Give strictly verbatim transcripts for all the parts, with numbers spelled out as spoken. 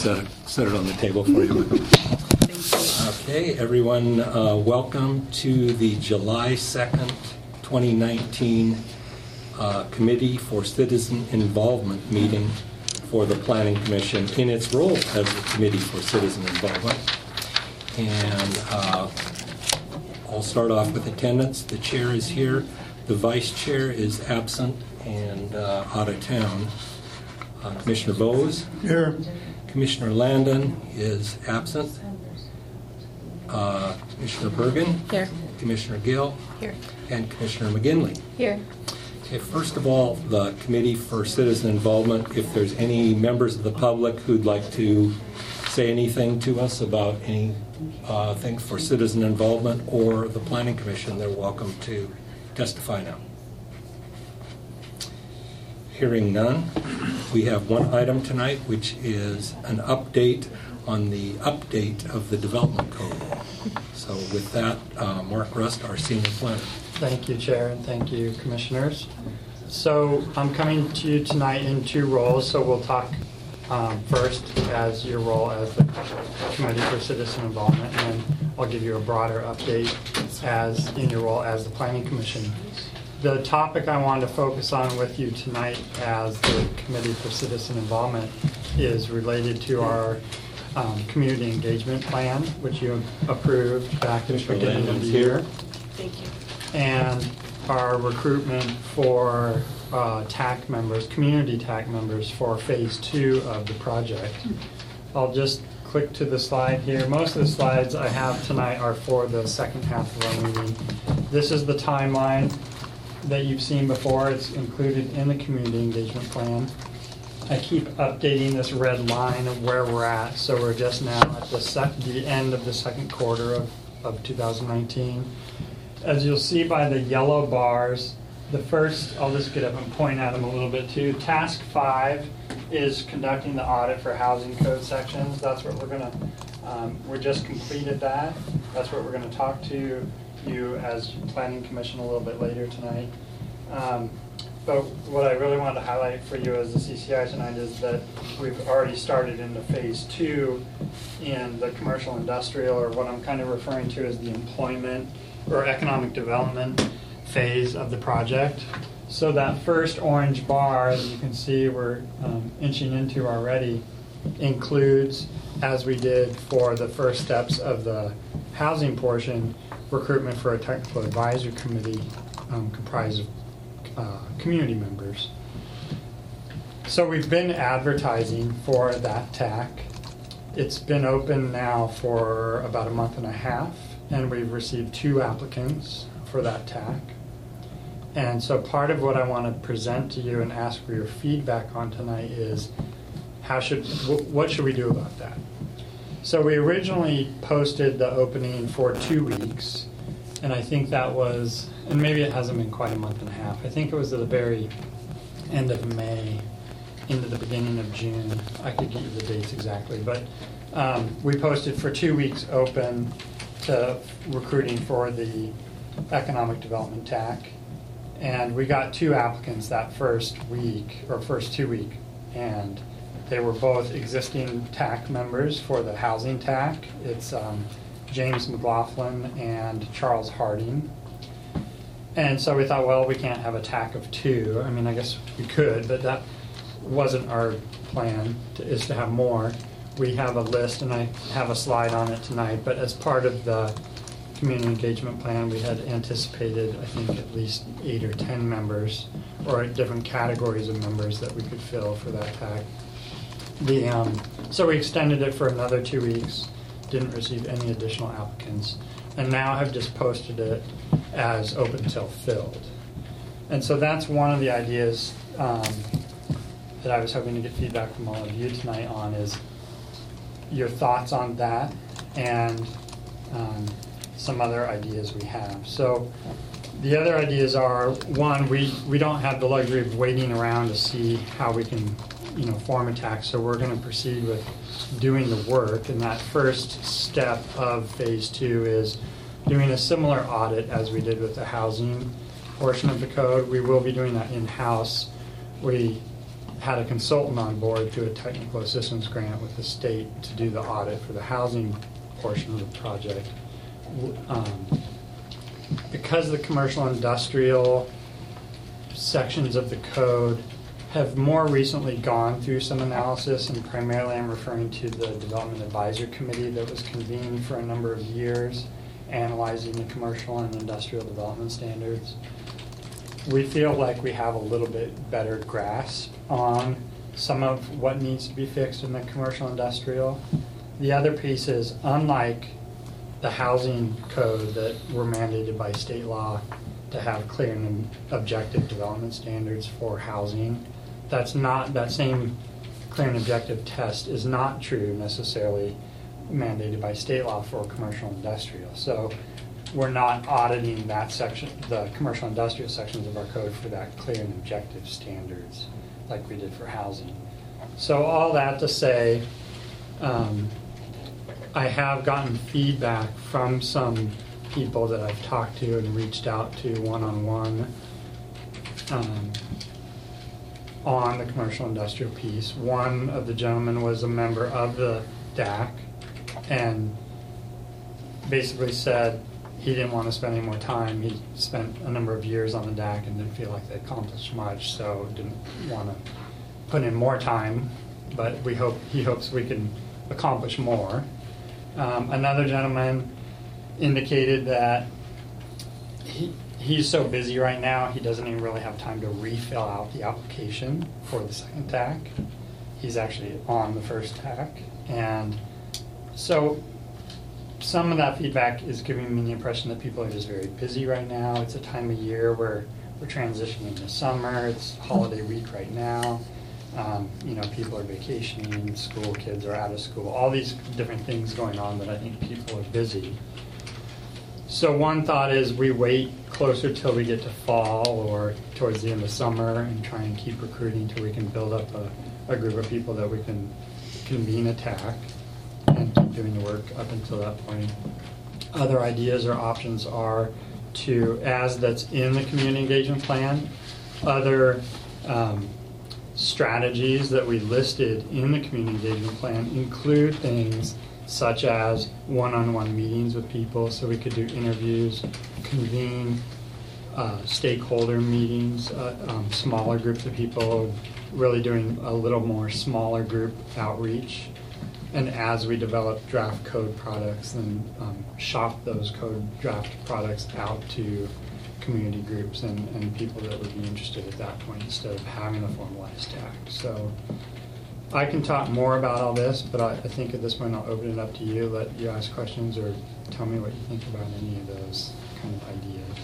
set it, set it on the table for you. Okay, everyone, uh, welcome to the July second, twenty nineteen uh, Committee for Citizen Involvement meeting for the Planning Commission in its role as the Committee for Citizen Involvement. And uh, I'll start off with attendance. The chair is here. The vice chair is absent and uh, out of town. Uh, Commissioner Bose. Here. Commissioner Landon is absent. Uh, Commissioner Bergen. Here. Commissioner Gill. Here. And Commissioner McGinley. Here. Okay, first of all, the Committee for Citizen Involvement, if there's any members of the public who'd like to say anything to us about any uh, things for citizen involvement or the Planning Commission, they're welcome to testify now. Hearing none, we have one item tonight, which is an update on the update of the Development Code. So with that, uh, Mark Rust, our senior planner. Thank you, Chair, and thank you, Commissioners. So I'm coming to you tonight in two roles. So we'll talk um, first as your role as the Committee for Citizen Involvement, and then I'll give you a broader update as in your role as the Planning Commission. The topic I wanted to focus on with you tonight as the Committee for Citizen Involvement is related to our um, community engagement plan, which you approved back in the beginning of the year. Thank you. And our recruitment for uh, T A C members, community T A C members for phase two of the project. I'll just click to the slide here. Most of the slides I have tonight are for the second half of our meeting. This is the timeline that you've seen before. It's included in the community engagement plan. I keep updating this red line of where we're at. So we're just now at the, sec the end of the second quarter of, of two thousand nineteen. As you'll see by the yellow bars, the first, I'll just get up and point at them a little bit too. Task five is conducting the audit for housing code sections. That's what we're gonna, um, we just completed that. That's what we're gonna talk to you as Planning Commission a little bit later tonight. Um, but what I really wanted to highlight for you as the C C I tonight is that we've already started into phase two in the commercial industrial, or what I'm kind of referring to as the employment or economic development phase of the project. So that first orange bar, as you can see we're um, inching into already, includes, as we did for the first steps of the housing portion, recruitment for a technical advisory committee um, comprised of uh, community members. So we've been advertising for that T A C. It's been open now for about a month and a half, and we've received two applicants for that T A C. And so part of what I want to present to you and ask for your feedback on tonight is how should, what should we do about that? So we originally posted the opening for two weeks, and I think that was, and maybe it hasn't been quite a month and a half. I think it was at the very end of May into the beginning of June. I could get you the dates exactly, but um, we posted for two weeks open to recruiting for the economic development T A C. And we got two applicants that first week, or first two week, and they were both existing T A C members for the housing T A C. It's um, James McLaughlin and Charles Harding. And so we thought, well, we can't have a T A C of two. I mean, I guess we could, but that wasn't our plan, to, is to have more. We have a list, and I have a slide on it tonight, but as part of the community engagement plan, we had anticipated, I think, at least eight or ten members, or different categories of members that we could fill for that T A C. The, um, so we extended it for another two weeks, didn't receive any additional applicants, and now have just posted it as open till filled. And so that's one of the ideas um, that I was hoping to get feedback from all of you tonight on, is your thoughts on that and um, some other ideas we have. So the other ideas are, one, we, we don't have the luxury of waiting around to see how we can, you know, form a T A C, so we're going to proceed with doing the work, and that first step of phase two is doing a similar audit as we did with the housing portion of the code. We will be doing that in-house. We had a consultant on board through a technical assistance grant with the state to do the audit for the housing portion of the project. Um, because the commercial industrial sections of the code have more recently gone through some analysis, and primarily I'm referring to the Development Advisory Committee that was convened for a number of years, analyzing the commercial and industrial development standards. We feel like we have a little bit better grasp on some of what needs to be fixed in the commercial industrial. The other piece is, unlike the housing code that were mandated by state law to have clear and objective development standards for housing, that's not, that same clear and objective test is not true necessarily mandated by state law for commercial industrial. So we're not auditing that section, the commercial industrial sections of our code for that clear and objective standards like we did for housing. So all that to say, um, I have gotten feedback from some people that I've talked to and reached out to one-on-one um, on the commercial industrial piece. One of the gentlemen was a member of the D A C and basically said he didn't want to spend any more time. He spent a number of years on the D A C and didn't feel like they accomplished much, so didn't want to put in more time, but we hope, he hopes we can accomplish more. Um, another gentleman indicated that he, he's so busy right now, he doesn't even really have time to refill out the application for the second T A C. He's actually on the first T A C. And so some of that feedback is giving me the impression that people are just very busy right now. It's a time of year where we're transitioning to summer. It's holiday week right now. Um, you know, people are vacationing, school kids are out of school, all these different things going on that I think people are busy. So one thought is we wait closer till we get to fall or towards the end of summer and try and keep recruiting till we can build up a, a group of people that we can convene a T A C and keep doing the work up until that point. Other ideas or options are to, as that's in the community engagement plan, other um, strategies that we listed in the community engagement plan include things such as one-on-one meetings with people, so we could do interviews, convene uh, stakeholder meetings, uh, um, smaller groups of people, really doing a little more smaller group outreach. And as we develop draft code products, then um, shop those code draft products out to community groups and, and people that would be interested at that point instead of having a formalized T A C. So I can talk more about all this, but I, I think at this point I'll open it up to you, let you ask questions or tell me what you think about any of those kind of ideas.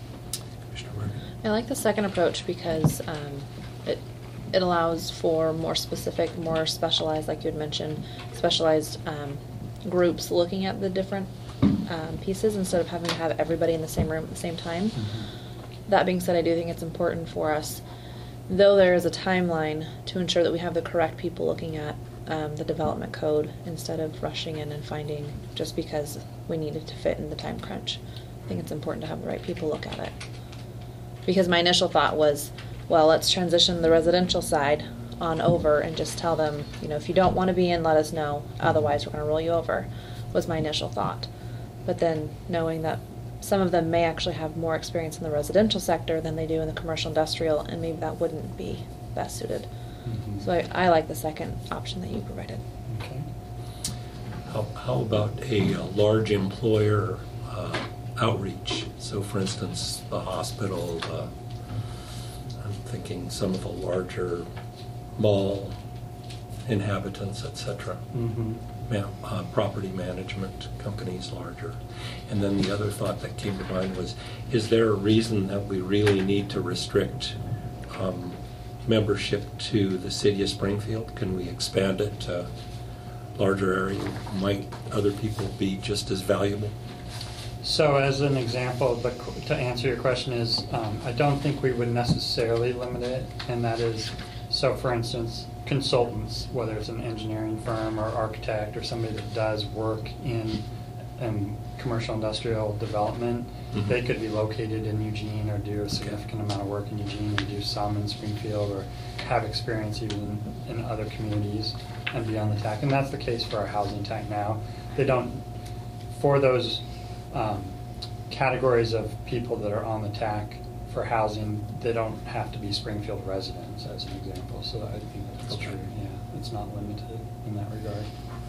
I like the second approach because um, it it allows for more specific, more specialized, like you had mentioned, specialized um, groups looking at the different um, pieces instead of having to have everybody in the same room at the same time. Mm-hmm. That being said, I do think it's important for us, though there is a timeline, to ensure that we have the correct people looking at um, the development code instead of rushing in and finding just because we need it to fit in the time crunch. I think it's important to have the right people look at it. Because my initial thought was, well, let's transition the residential side on over and just tell them, you know, if you don't want to be in, let us know. Otherwise, we're going to roll you over, was my initial thought. But then knowing that some of them may actually have more experience in the residential sector than they do in the commercial industrial, and maybe that wouldn't be best suited. Mm-hmm. So I, I like the second option that you provided. Okay. How, how about a, a large employer uh, outreach? So for instance, the hospital, uh, I'm thinking some of the larger mall inhabitants, et cetera. Mm-hmm. Ma- uh, property management companies larger. And then the other thought that came to mind was, is there a reason that we really need to restrict um, membership to the city of Springfield? Can we expand it to larger area? Might other people be just as valuable? So as an example, the, to answer your question is, um, I don't think we would necessarily limit it, and that is, so for instance, consultants, whether it's an engineering firm or architect or somebody that does work in and commercial industrial development. Mhm. They could be located in Eugene or do a significant amount of work in Eugene and do some in Springfield or have experience even in other communities and be on the T A C. And that's the case for our housing T A C now. They don't, for those um, categories of people that are on the T A C for housing, they don't have to be Springfield residents, as an example. So I think that's Okay. true. Yeah, it's not limited in that regard.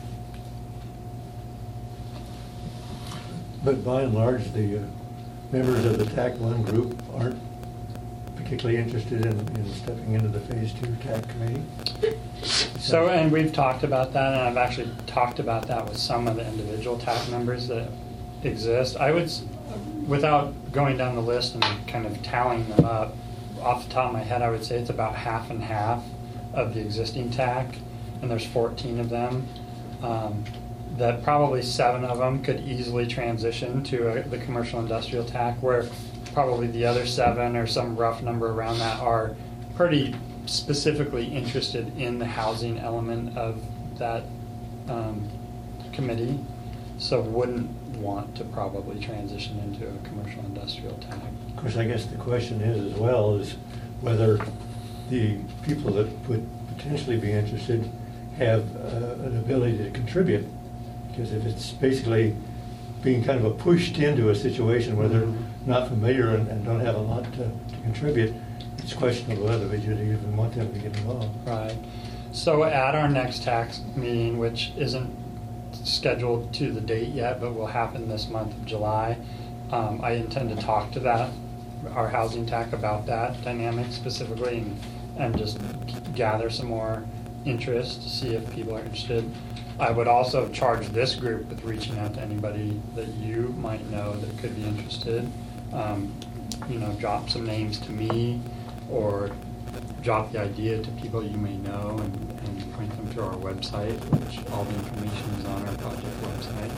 But by and large, the uh, members of the T A C one group aren't particularly interested in, in stepping into the Phase Two T A C committee? So, and we've talked about that, and I've actually talked about that with some of the individual T A C members that exist. I would, s- without going down the list and kind of tallying them up, off the top of my head, I would say it's about half and half of the existing T A C, and there's fourteen of them. Um, that probably seven of them could easily transition to a, the commercial industrial T A C, where probably the other seven or some rough number around that are pretty specifically interested in the housing element of that um, committee, so wouldn't want to probably transition into a commercial industrial T A C. Of course, I guess the question is as well is whether the people that would potentially be interested have uh, an ability to contribute. Because if it's basically being kind of a pushed into a situation where they're Mhm. not familiar and, and don't have a lot to, to contribute, it's questionable whether we should even want them to get involved. Right. So at our next tax meeting, which isn't scheduled to the date yet, but will happen this month of July, um, I intend to talk to that, our housing T A C about that dynamic specifically and, and just gather some more interest to see if people are interested. I would also charge this group with reaching out to anybody that you might know that could be interested. Um, you know, drop some names to me or drop the idea to people you may know and, and point them to our website, which all the information is on our project website.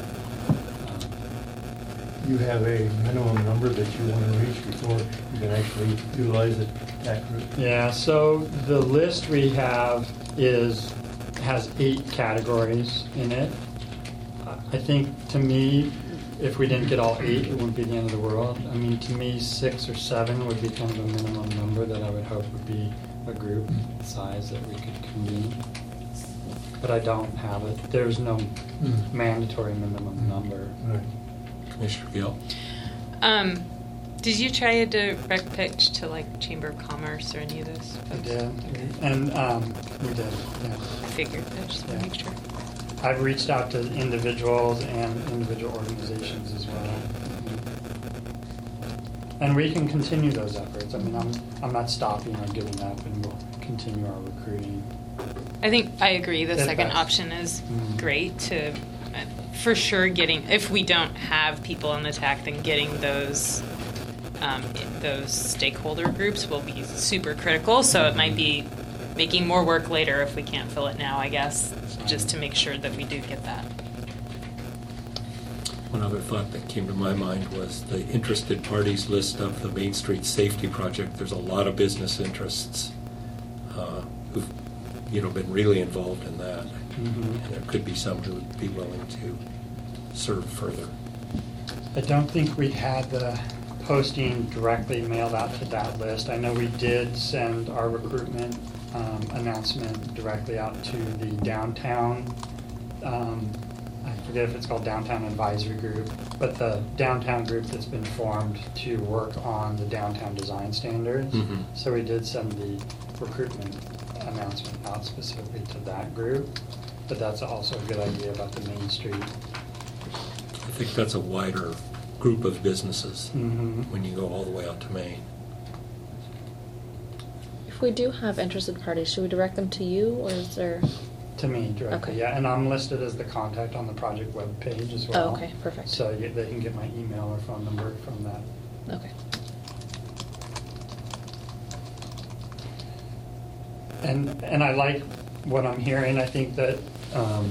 Um, You have a minimum number that you want to reach before you can actually utilize the T A C group? Yeah, so the list we have is, has eight categories in it. I think, to me, if we didn't get all eight, it wouldn't be the end of the world. I mean, to me, six or seven would be kind of a minimum number that I would hope would be a group size that we could convene. But I don't have it. There's no Mm. mandatory minimum number. Right. Commissioner Gill? Um, did you try a direct pitch to like Chamber of Commerce or any of those? I folks? did, and um, we did, yeah. I figured. I just want Yeah. to make sure. I've reached out to individuals and individual organizations as well. And we can continue those efforts. I mean, I'm, I'm not stopping or giving up, and we'll continue our recruiting. I think I agree. The If second that's- option is Mhm. great to, uh, for sure, getting, if we don't have people on the T A C, then getting those, um, those stakeholder groups will be super critical. So it might be making more work later if we can't fill it now, I guess, just to make sure that we do get that. One other thought that came to my mind was the interested parties list of the Main Street Safety Project. There's a lot of business interests uh, who've, you know, been really involved in that. Mhm. And there could be some who would be willing to serve further. I don't think we had the posting directly mailed out to that list. I know we did send our recruitment um, announcement directly out to the downtown, um, I forget if it's called Downtown Advisory Group, but the downtown group that's been formed to work on the downtown design standards. Mhm. So we did send the recruitment announcement out specifically to that group, but that's also a good idea about the Main Street. I think that's a wider group of businesses Mhm. when you go all the way out to Maine. If we do have interested parties, should we direct them to you, or is there? To me directly, Okay. yeah, and I'm listed as the contact on the project webpage as well. Oh, okay, perfect. So you- they can get my email or phone number from that. Okay. And, and I like what I'm hearing. I think that um,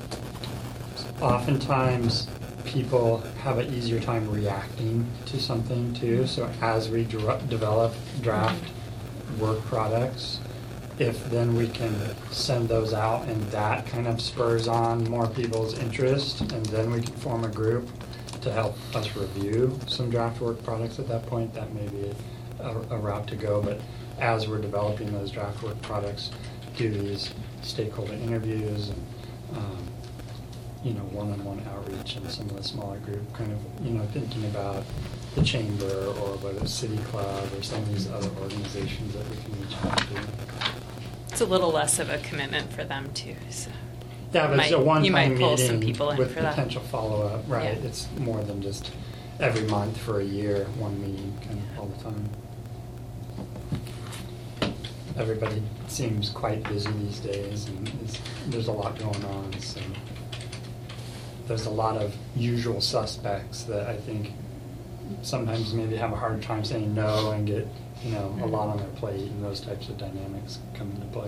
oftentimes people have an easier time reacting to something too. So as we dr- develop draft work products, if then we can send those out and that kind of spurs on more people's interest, and then we can form a group to help us review some draft work products at that point, that may be a, a route to go. But as we're developing those draft work products, do these stakeholder interviews and, um, you know, one-on-one outreach in some of the smaller group, kind of, you know, thinking about the chamber or whether it's City Club or some of these other organizations that we can reach out to. It's a little less of a commitment for them too. So. Yeah, but it's a Might- one-time you might pull some meeting people in with for that. potential follow-up, right? Yeah. It's more than just every month for a year, one meeting, kind of all the time. Everybody seems quite busy these days, and it's, there's a lot going on, so. There's a lot of usual suspects that I think sometimes maybe have a hard time saying no and get, you know, a lot on their plate, and those types of dynamics come into play.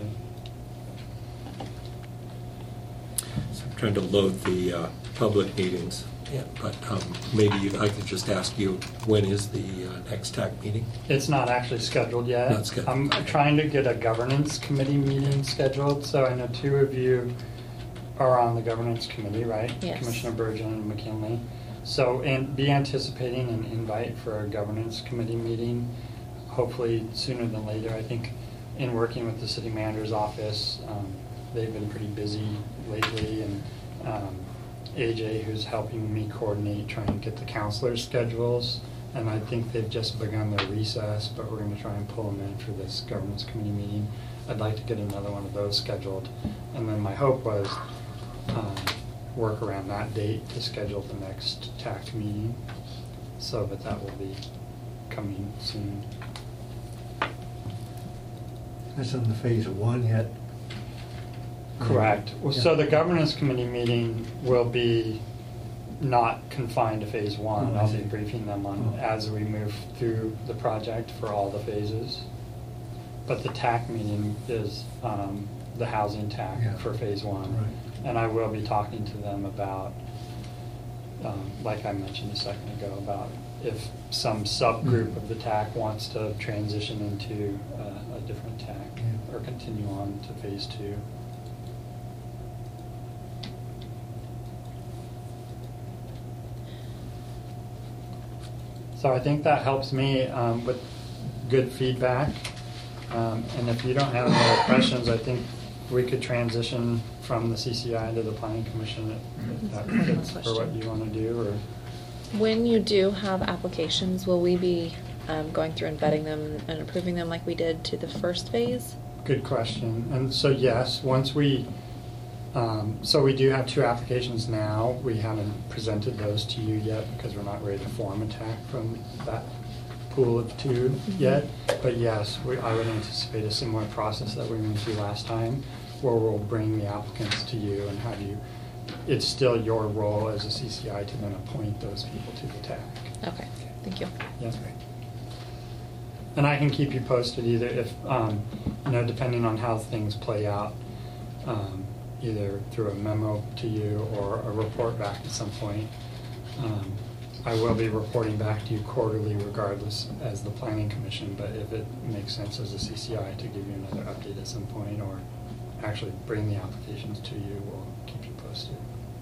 So I'm trying to load the uh, public meetings, yeah, but um, maybe I could just ask you, when is the uh, next T A C meeting? It's not actually scheduled yet. Not scheduled. I'm trying to get a governance committee meeting scheduled, so I know two of you are on the governance committee, right? Yes. Commissioner Burgeon and McKinley. So, and be anticipating an invite for a governance committee meeting, hopefully sooner than later. I think in working with the city manager's office, um, they've been pretty busy lately, and um, A J, who's helping me coordinate, trying to get the counselors' schedules, and I think they've just begun their recess, but we're gonna try and pull them in for this governance committee meeting. I'd like to get another one of those scheduled, and then my hope was um, work around that date to schedule the next T A C meeting, so but that will be coming soon. That's on the phase one yet? Correct. Well, so Yeah. the governance committee meeting will be not confined to phase one. Oh, I I'll be see. briefing them on Oh. as we move through the project for all the phases. But the T A C meeting is um, the housing T A C Yeah. for phase one. Right. And I will be talking to them about, um, like I mentioned a second ago, about if some subgroup Mm. of the T A C wants to transition into uh, a different T A C Yeah. or continue on to phase two. So I think that helps me um, with good feedback. Um, And if you don't have any other questions, I think we could transition from the C C I to the planning commission if- if that I have a fits for what question. you want to do, or. When you do have applications, will we be um, going through and vetting them and approving them like we did to the first phase? Good question. And so, yes, once we, um, so we do have two applications now. We haven't presented those to you yet because we're not ready to form a T A C from that pool of two yet. But yes, we, I would anticipate a similar process that we went through last time, where we'll bring the applicants to you and have you, it's still your role as a C C I to then appoint those people to the T A C. Okay, thank you. Yeah. And I can keep you posted either if, um, you know, depending on how things play out, um, either through a memo to you or a report back at some point. Um, I will be reporting back to you quarterly regardless as the planning commission, but if it makes sense as a C C I to give you another update at some point or actually bring the applications to you, we'll keep you posted.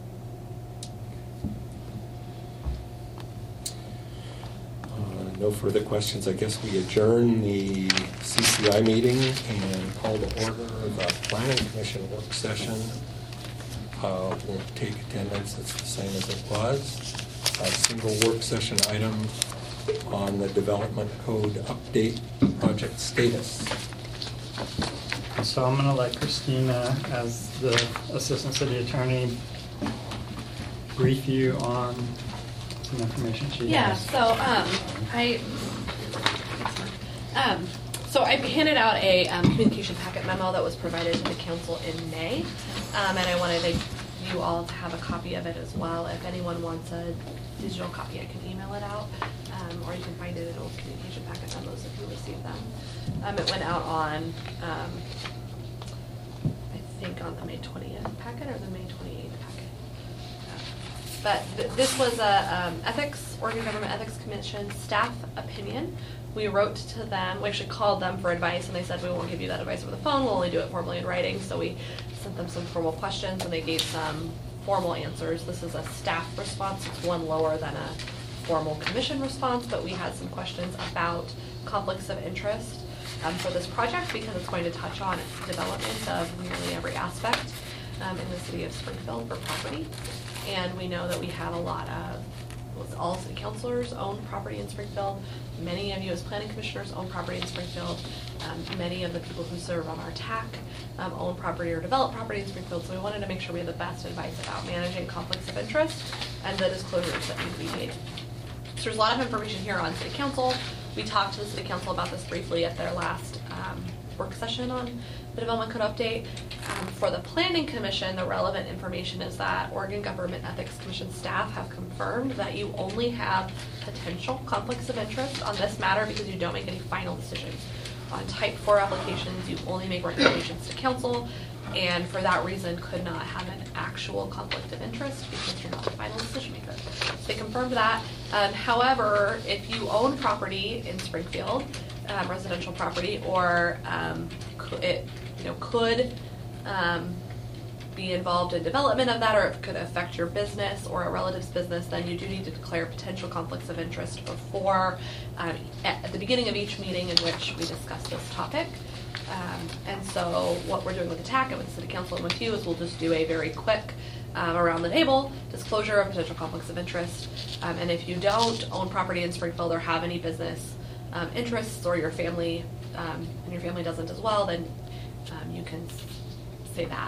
Uh, No further questions. I guess we adjourn the C C I meeting and call to order the planning commission work session. Uh, Won't take attendance, it's the same as it was. A single work session item on the development code update project status. So I'm gonna let Christina, as the Assistant City Attorney, brief you on some information she Yeah, has. so, um, I, um, so I handed out a, um, communication packet memo that was provided to the council in May. Um, and I wanted to- you all to have a copy of it as well. If anyone wants a digital copy, I can email it out. Um, or you can find it in old communication packet memos if you receive them. Um, it went out on, um, I think on the May twentieth packet or the May twenty-eighth packet. but th- this was a um, ethics, Oregon Government Ethics Commission staff opinion. We wrote to them, we actually called them for advice, and they said, we won't give you that advice over the phone, we'll only do it formally in writing. So we sent them some formal questions, and they gave some formal answers. This is a staff response, it's one lower than a formal commission response, but we had some questions about conflicts of interest um, for this project, because it's going to touch on development of nearly every aspect um, in the city of Springfield for property. And we know that we have a lot of, well, all city councilors own property in Springfield. Many of you as planning commissioners own property in Springfield. Um, many of the people who serve on our T A C um, own property or develop property in Springfield. So we wanted to make sure we had the best advice about managing conflicts of interest and the disclosures that need to be made. So there's a lot of information here on city council. We talked to the city council about this briefly at their last um, work session on the development code update. Um, for the planning commission, the relevant information is that Oregon Government Ethics Commission staff have confirmed that you only have potential conflicts of interest on this matter because you don't make any final decisions. On type four applications, you only make recommendations to council, and for that reason could not have an actual conflict of interest because you're not the final decision maker. So they confirmed that. Um, however, if you own property in Springfield, um, residential property, or um, could, it you know could um, be involved in development of that, or it could affect your business or a relative's business, then you do need to declare potential conflicts of interest before um, at the beginning of each meeting in which we discuss this topic. Um, and so what we're doing with the T A C and with the City Council and with you is we'll just do a very quick um, around the table disclosure of potential conflicts of interest. Um, and if you don't own property in Springfield or have any business um, interests, or your family um, and your family doesn't as well, then um, you can say that.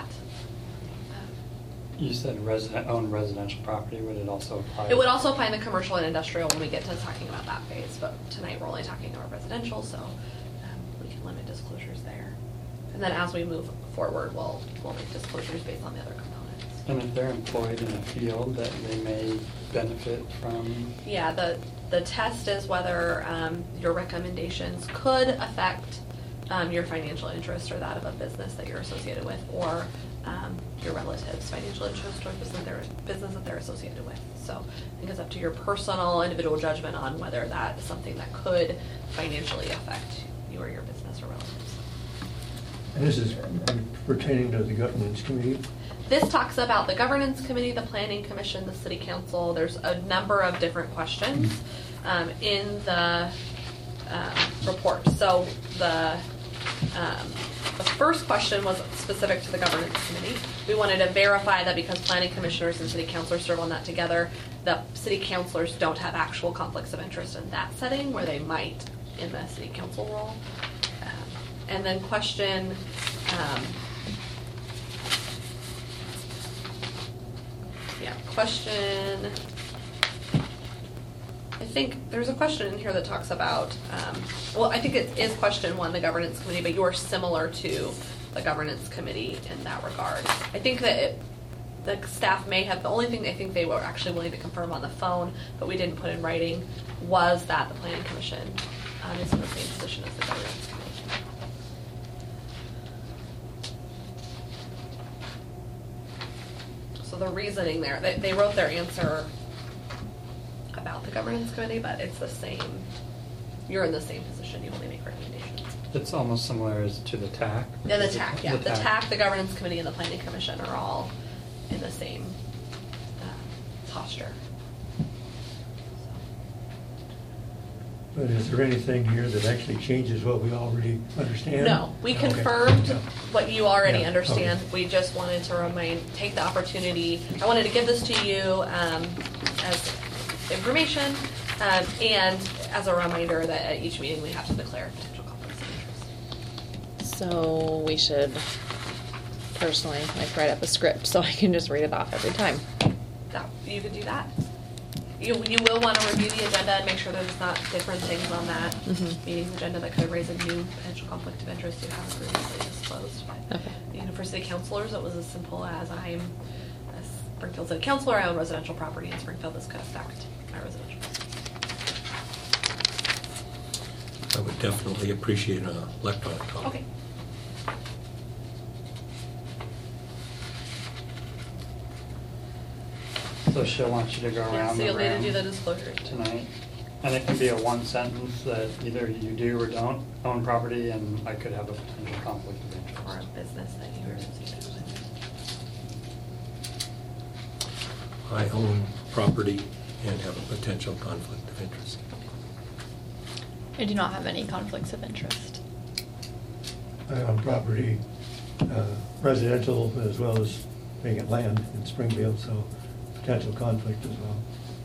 You said resident, own residential property, would it also apply? It would also apply in the commercial and industrial when we get to talking about that phase, but tonight we're only talking about residential, so um, we can limit disclosures there. And then as we move forward, we'll, we'll make disclosures based on the other components. And if they're employed in a field that they may benefit from? Yeah, the, the test is whether um, your recommendations could affect um, your financial interest or that of a business that you're associated with, or um, your relatives' financial interest or business, their, business that they're associated with. So I think it's up to your personal, individual judgment on whether that is something that could financially affect you or your business or relatives. And this is pertaining to the governance committee? This talks about the governance committee, the planning commission, the city council. There's a number of different questions um, in the um, report. So the um, the first question was specific to the governance committee. We wanted to verify that because planning commissioners and city councilors serve on that together, the city councilors don't have actual conflicts of interest in that setting where they might in the city council role. Um, and then question um, Yeah, question, I think there's a question in here that talks about, um, well, I think it is question one, the governance committee, but you are similar to the governance committee in that regard. I think that it, the staff may have, the only thing I think they were actually willing to confirm on the phone, but we didn't put in writing, was that the planning commission um, is in the same position as the governance committee. So the reasoning there, they, they wrote their answer about the governance committee, but it's the same, you're in the same position, you only make recommendations. It's almost similar as to the T A C? Yeah, the T A C, yeah, The the T A C. T A C, the governance committee, and the planning commission are all in the same uh, posture. But is there anything here that actually changes what we already understand? No, we Okay. confirmed Yeah. what you already Yeah, understand. okay. We just wanted to remind, take the opportunity, I wanted to give this to you um, as information um, and as a reminder that at each meeting we have to declare potential conflicts of interest. So we should personally like write up a script so I can just read it off every time. That, you could do that. You, you will want to review the agenda and make sure there's not different things on that Mhm. meeting's agenda that could raise a new potential conflict of interest you haven't previously disclosed. But Okay. you know, for city councilors, it was as simple as I'm a Springfield city councilor, I own residential property in Springfield, this could affect my residential. I would definitely appreciate an electronic copy. Okay. So she'll want you to go Yeah, around so the you'll need to room do the disclosure. tonight. And it can be a one sentence that either you do or don't own property, and I could have a potential conflict of interest. Or a business that you are associated with. I own property and have a potential conflict of interest. I do not have any conflicts of interest. I own property, uh, residential as well as vacant land in Springfield, so potential conflict as well.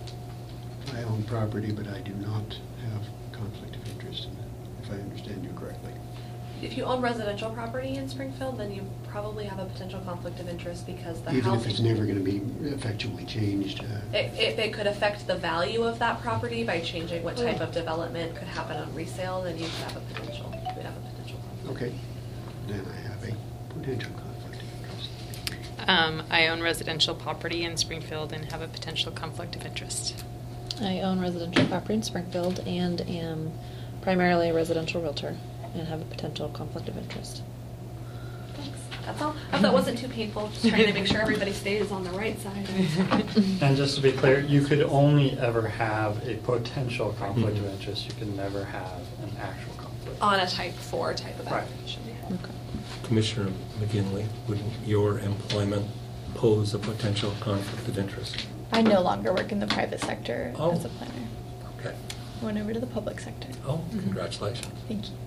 I own property, but I do not have conflict of interest in it, if I understand you correctly. If you own residential property in Springfield, then you probably have a potential conflict of interest because the Even housing. if it's never going to be effectually changed. uh, If, if it could affect the value of that property by changing what type of development could happen on resale, then you could have a potential, you would have a potential conflict. Okay, then I have a potential conflict of interest. Um, I own residential property in Springfield and have a potential conflict of interest. I own residential property in Springfield and am primarily a residential realtor and have a potential conflict of interest. Thanks. That's all. I hope that wasn't too painful. Just trying to make sure everybody stays on the right side. And just to be clear, you could only ever have a potential conflict of interest. You could never have an actual conflict. On a type four type of Right. application. Okay. Commissioner McGinley, wouldn't your employment pose a potential conflict of interest? I no longer work in the private sector Oh. as a planner. Okay. I went over to the public sector. Oh, congratulations. Thank you.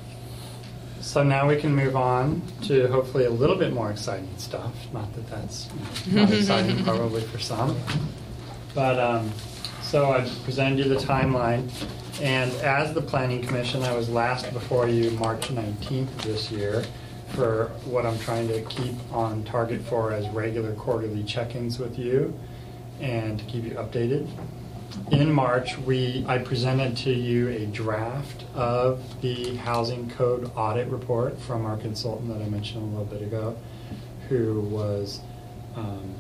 So now we can move on to hopefully a little bit more exciting stuff. Not that that's not exciting probably for some. But um, so I presented you the timeline. And as the Planning Commission, I was last before you March nineteenth of this year for what I'm trying to keep on target for as regular quarterly check-ins with you and to keep you updated. In March, we, I presented to you a draft of the Housing Code Audit Report from our consultant that I mentioned a little bit ago, who was, um,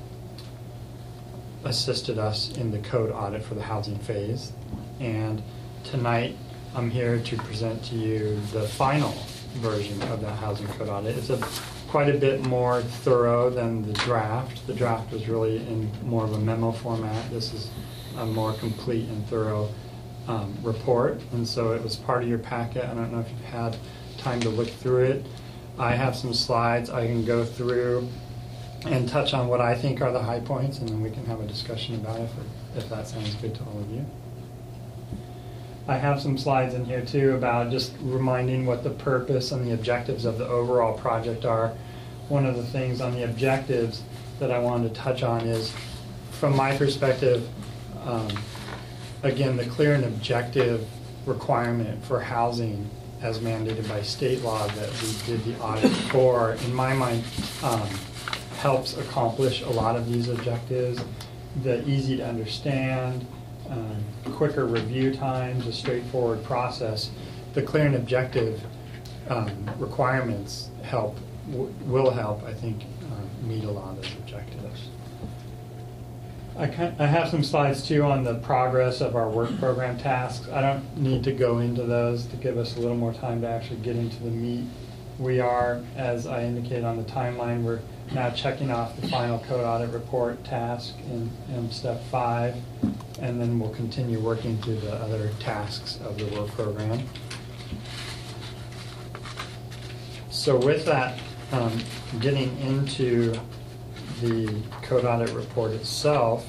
assisted us in the code audit for the housing phase. And tonight, I'm here to present to you the final version of that Housing Code Audit. It's a quite a bit more thorough than the draft. The draft was really in more of a memo format. This is a more complete and thorough um, report, and so it was part of your packet. I don't know if you've had time to look through it. I have some slides I can go through and touch on what I think are the high points, and then we can have a discussion about it if, if that sounds good to all of you. I have some slides in here too about just reminding what the purpose and the objectives of the overall project are. One of the things on the objectives that I wanted to touch on is, from my perspective, um, again, the clear and objective requirement for housing as mandated by state law that we did the audit for, in my mind, um, helps accomplish a lot of these objectives. The easy to understand, um, quicker review times, a straightforward process. The clear and objective um, requirements help, w will help, I think, uh, meet a lot of those objectives. I, can, I have some slides too on the progress of our work program tasks. I don't need to go into those to give us a little more time to actually get into the meat. We are, as I indicated on the timeline, we're now checking off the final code audit report task in, in step five, and then we'll continue working through the other tasks of the work program. So with that, um, getting into the code audit report itself,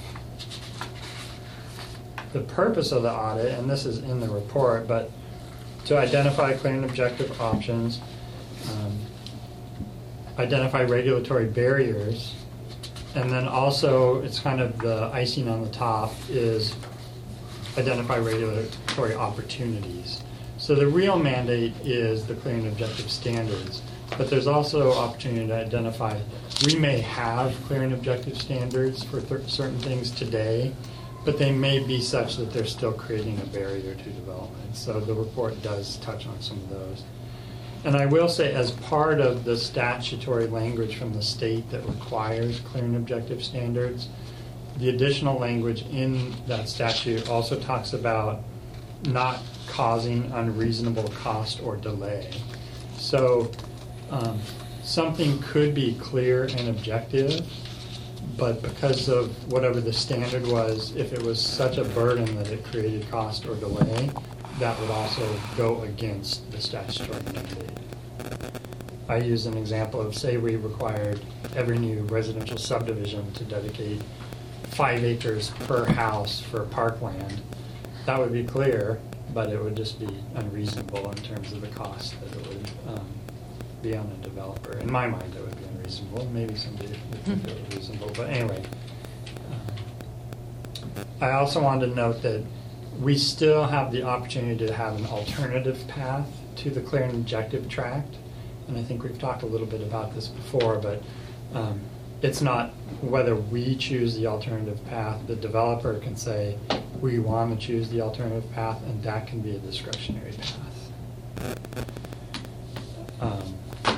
the purpose of the audit, and this is in the report, but to identify clear and objective options, um, identify regulatory barriers, and then also, it's kind of the icing on the top, is identify regulatory opportunities. So the real mandate is the clear and objective standards, but there's also opportunity to identify, we may have clear and objective standards for certain things today, but they may be such that they're still creating a barrier to development. So the report does touch on some of those. And I will say, as part of the statutory language from the state that requires clear and objective standards, the additional language in that statute also talks about not causing unreasonable cost or delay. So um, something could be clear and objective, but because of whatever the standard was, if it was such a burden that it created cost or delay, that would also go against the statutory mandate. I use an example of, say we required every new residential subdivision to dedicate five acres per house for parkland. That would be clear, but it would just be unreasonable in terms of the cost that it would um, be on a developer. In my mind, it would be unreasonable. Maybe somebody would think it was reasonable, but anyway. Um, I also wanted to note that we still have the opportunity to have an alternative path to the clear and objective tract. And I think we've talked a little bit about this before, but um, it's not whether we choose the alternative path. The developer can say, we want to choose the alternative path, and that can be a discretionary path. Um,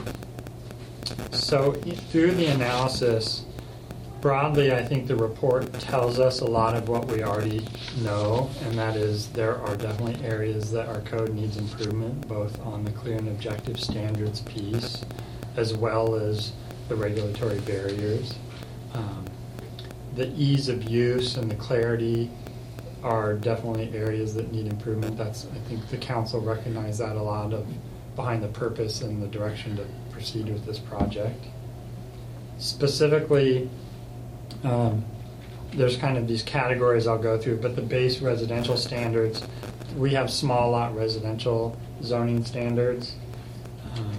so through the analysis, broadly, I think the report tells us a lot of what we already know, and that is there are definitely areas that our code needs improvement, both on the clear and objective standards piece, as well as the regulatory barriers. Um, the ease of use and the clarity are definitely areas that need improvement. That's, I think the council recognized that a lot of behind the purpose and the direction to proceed with this project. Specifically, um, there's kind of these categories I'll go through, but the base residential standards, we have small lot residential zoning standards. Um,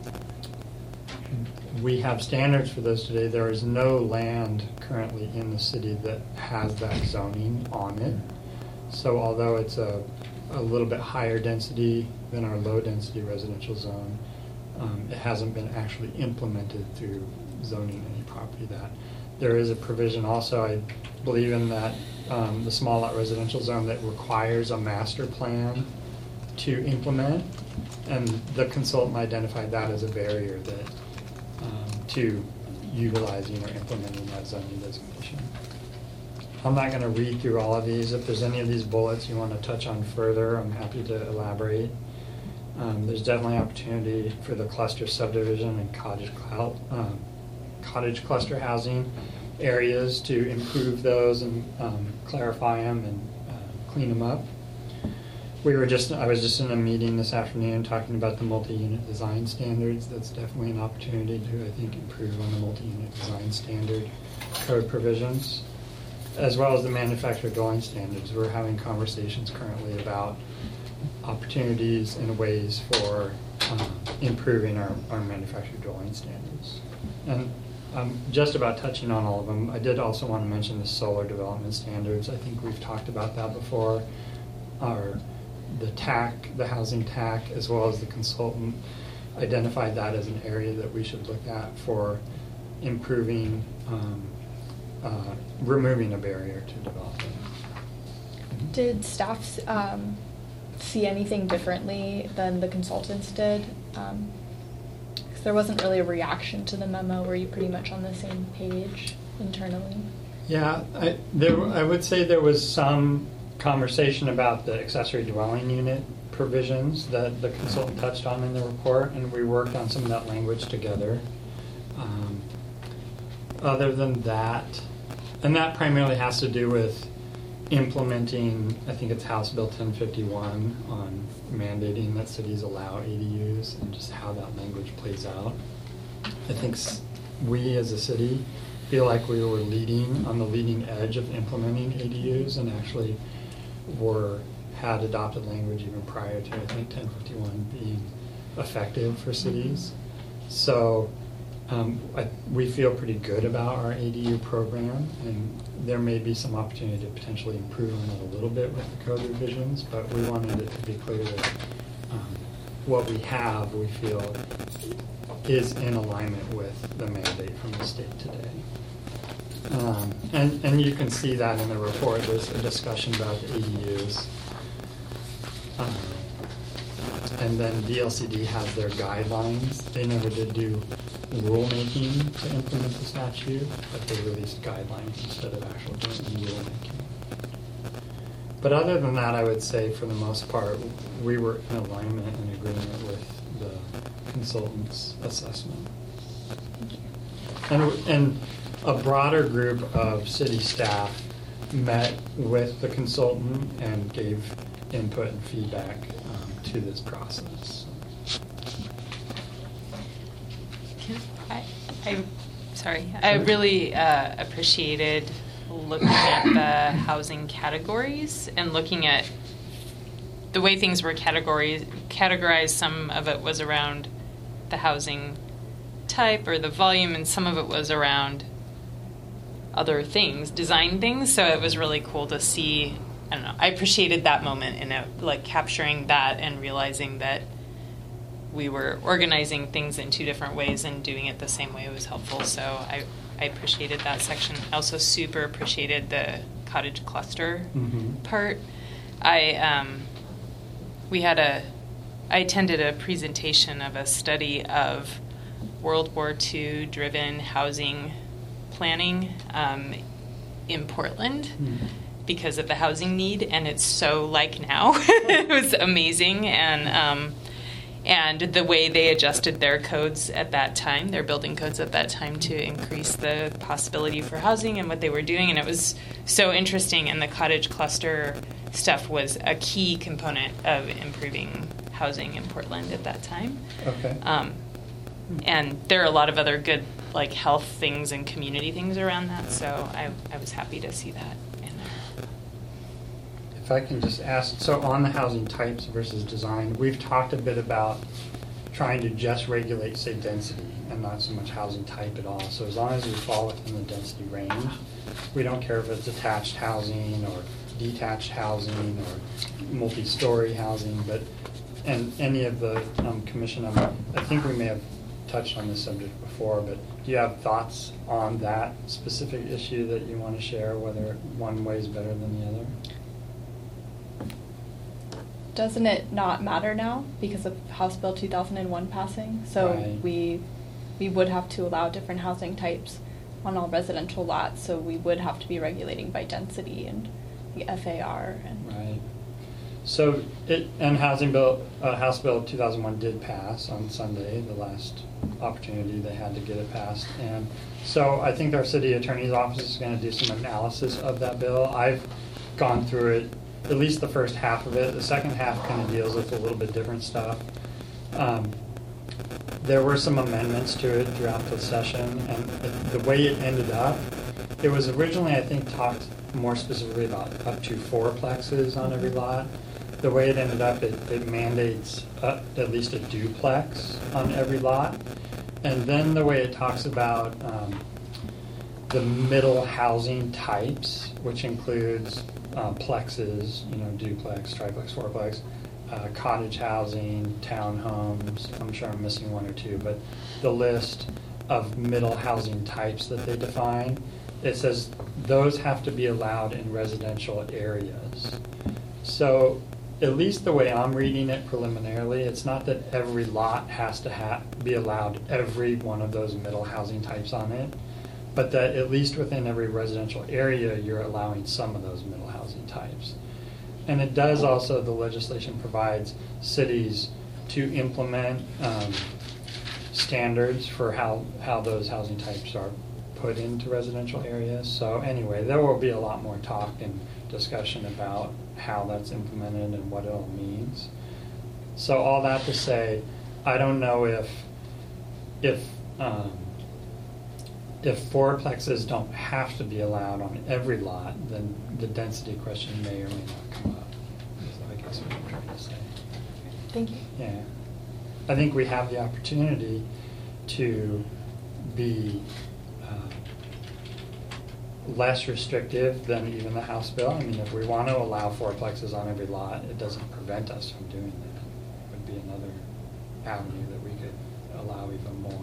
we have standards for those today. There is no land currently in the city that has that zoning on it. So although it's a, a little bit higher density than our low density residential zone, um, it hasn't been actually implemented through zoning any property that. There is a provision also, I believe in that, um, the small lot residential zone that requires a master plan to implement, and the consultant identified that as a barrier that um, to utilizing or implementing that zoning designation. I'm not going to read through all of these. If there's any of these bullets you want to touch on further, I'm happy to elaborate. Um, there's definitely opportunity for the cluster subdivision and cottage, um, cottage cluster housing areas to improve those and um, clarify them and uh, clean them up. We were just, I was just in a meeting this afternoon talking about the multi-unit design standards. That's definitely an opportunity to, I think, improve on the multi-unit design standard code provisions, as well as the manufactured dwelling standards. We're having conversations currently about opportunities and ways for um, improving our, our manufactured dwelling standards. And I'm just about touching on all of them. I did also want to mention the solar development standards. I think we've talked about that before. Our, the T A C, the housing T A C, as well as the consultant identified that as an area that we should look at for improving, um, uh, removing a barrier to development. Did staff um, see anything differently than the consultants did? Um, 'cause there wasn't really a reaction to the memo. Were you pretty much on the same page internally? Yeah, I, there, I would say there was some conversation about the accessory dwelling unit provisions that the consultant touched on in the report, and we worked on some of that language together. Um, other than that, and that primarily has to do with implementing, I think it's House Bill ten fifty-one on mandating that cities allow A D Us and just how that language plays out. I think we as a city feel like we were leading on the leading edge of implementing A D Us and actually were had adopted language even prior to, I think, ten fifty-one being effective for cities. So um, I, we feel pretty good about our A D U program, and there may be some opportunity to potentially improve on it a little bit with the code revisions, but we wanted it to be clear that um, what we have, we feel, is in alignment with the mandate from the state today. Um, and, and you can see that in the report. There's a discussion about the A D Us. Um, and then D L C D has their guidelines. They never did do rulemaking to implement the statute, but they released guidelines instead of actual doing rulemaking. But other than that, I would say for the most part, we were in alignment and agreement with the consultant's assessment. And, and a broader group of city staff met with the consultant and gave input and feedback um, to this process. I, I, sorry, I really uh, appreciated looking at the housing categories and looking at the way things were categorized. Categorized, some of it was around the housing type or the volume, and some of it was around other things, design things. So it was really cool to see. I don't know. I appreciated that moment in it, like capturing that and realizing that we were organizing things in two different ways and doing it the same way was helpful. So I, I appreciated that section. I also super appreciated the cottage cluster Mm-hmm. part. I um, we had a I attended a presentation of a study of World War Two driven housing planning um, in Portland. Mm-hmm. Because of the housing need, and it's so like now. It was amazing, and um, and the way they adjusted their codes at that time, their building codes at that time, to increase the possibility for housing and what they were doing, and it was so interesting. And the cottage cluster stuff was a key component of improving housing in Portland at that time. Okay. Um, and there are a lot of other good like health things and community things around that, so I, I was happy to see that. If I can just ask, so on the housing types versus design, we've talked a bit about trying to just regulate, say, density and not so much housing type at all. So as long as we fall within the density range, we don't care if it's attached housing or detached housing or multi-story housing, but, and any of the um, commission, um, I think we may have touched on this subject before, but do you have thoughts on that specific issue that you want to share, whether one way is better than the other? Doesn't it not matter now because of House Bill two thousand one passing? So Right. we we would have to allow different housing types on all residential lots, so we would have to be regulating by density and the F A R. And Right. So it, and Housing Bill, uh, House Bill two thousand one did pass on Sunday, the last opportunity they had to get it passed. And so I think our city attorney's office is going to do some analysis of that bill. I've gone through it, at least the first half of it. The second half kind of deals with a little bit different stuff. Um, there were some amendments to it throughout the session, and the way it ended up, it was originally, I think, talked more specifically about up to four plexes on every lot. The way it ended up, it, it mandates uh, at least a duplex on every lot. And then the way it talks about um, the middle housing types, which includes uh, plexes, you know, duplex, triplex, fourplex, uh, cottage housing, townhomes. I'm sure I'm missing one or two, but the list of middle housing types that they define, it says those have to be allowed in residential areas. So at least the way I'm reading it preliminarily, it's not that every lot has to ha- be allowed every one of those middle housing types on it, but that at least within every residential area, you're allowing some of those middle housing types. And it does also, the legislation provides cities to implement um, standards for how, how those housing types are put into residential areas. So anyway, there will be a lot more talk and discussion about how that's implemented and what it all means. So all that to say, I don't know if if um, if fourplexes don't have to be allowed on every lot, then the density question may or may not come up. Is I guess what I'm trying to say. thank you. Yeah, I think we have the opportunity to be uh, less restrictive than even the House bill. I mean, if we want to allow fourplexes on every lot, it doesn't prevent us from doing that. It would be another avenue that we could allow even more.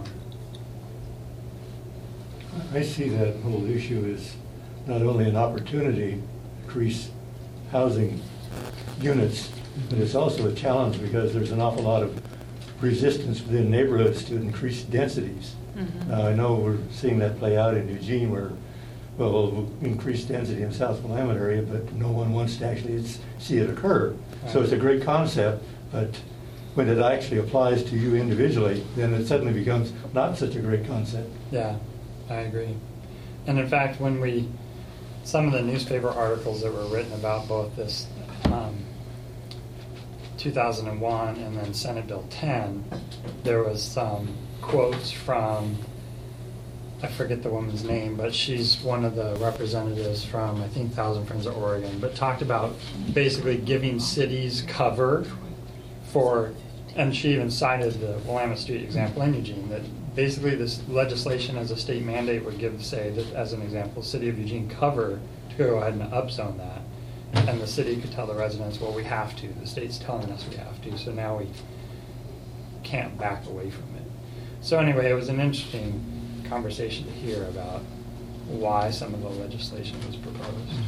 I see that whole issue as not only an opportunity to increase housing units, but it's also a challenge because there's an awful lot of resistance within neighborhoods to increase densities. Mm-hmm. Uh, I know we're seeing that play out in Eugene where, well, we'll increase density in South Willamette area, but no one wants to actually see it occur. So it's a great concept, but when it actually applies to you individually, then it suddenly becomes not such a great concept. Yeah, I agree. And in fact, when we, some of the newspaper articles that were written about both this um, two thousand one and then Senate Bill ten, there was some quotes from, I forget the woman's name, but she's one of the representatives from, I think, Thousand Friends of Oregon, but talked about basically giving cities cover for, and she even cited the Willamette Street example in Eugene, that basically this legislation as a state mandate would give, say, that as an example, city of Eugene cover to go ahead and upzone that. And the city could tell the residents, well, we have to. The state's telling us we have to, so now we can't back away from it. So anyway, it was an interesting conversation to hear about why some of the legislation was proposed.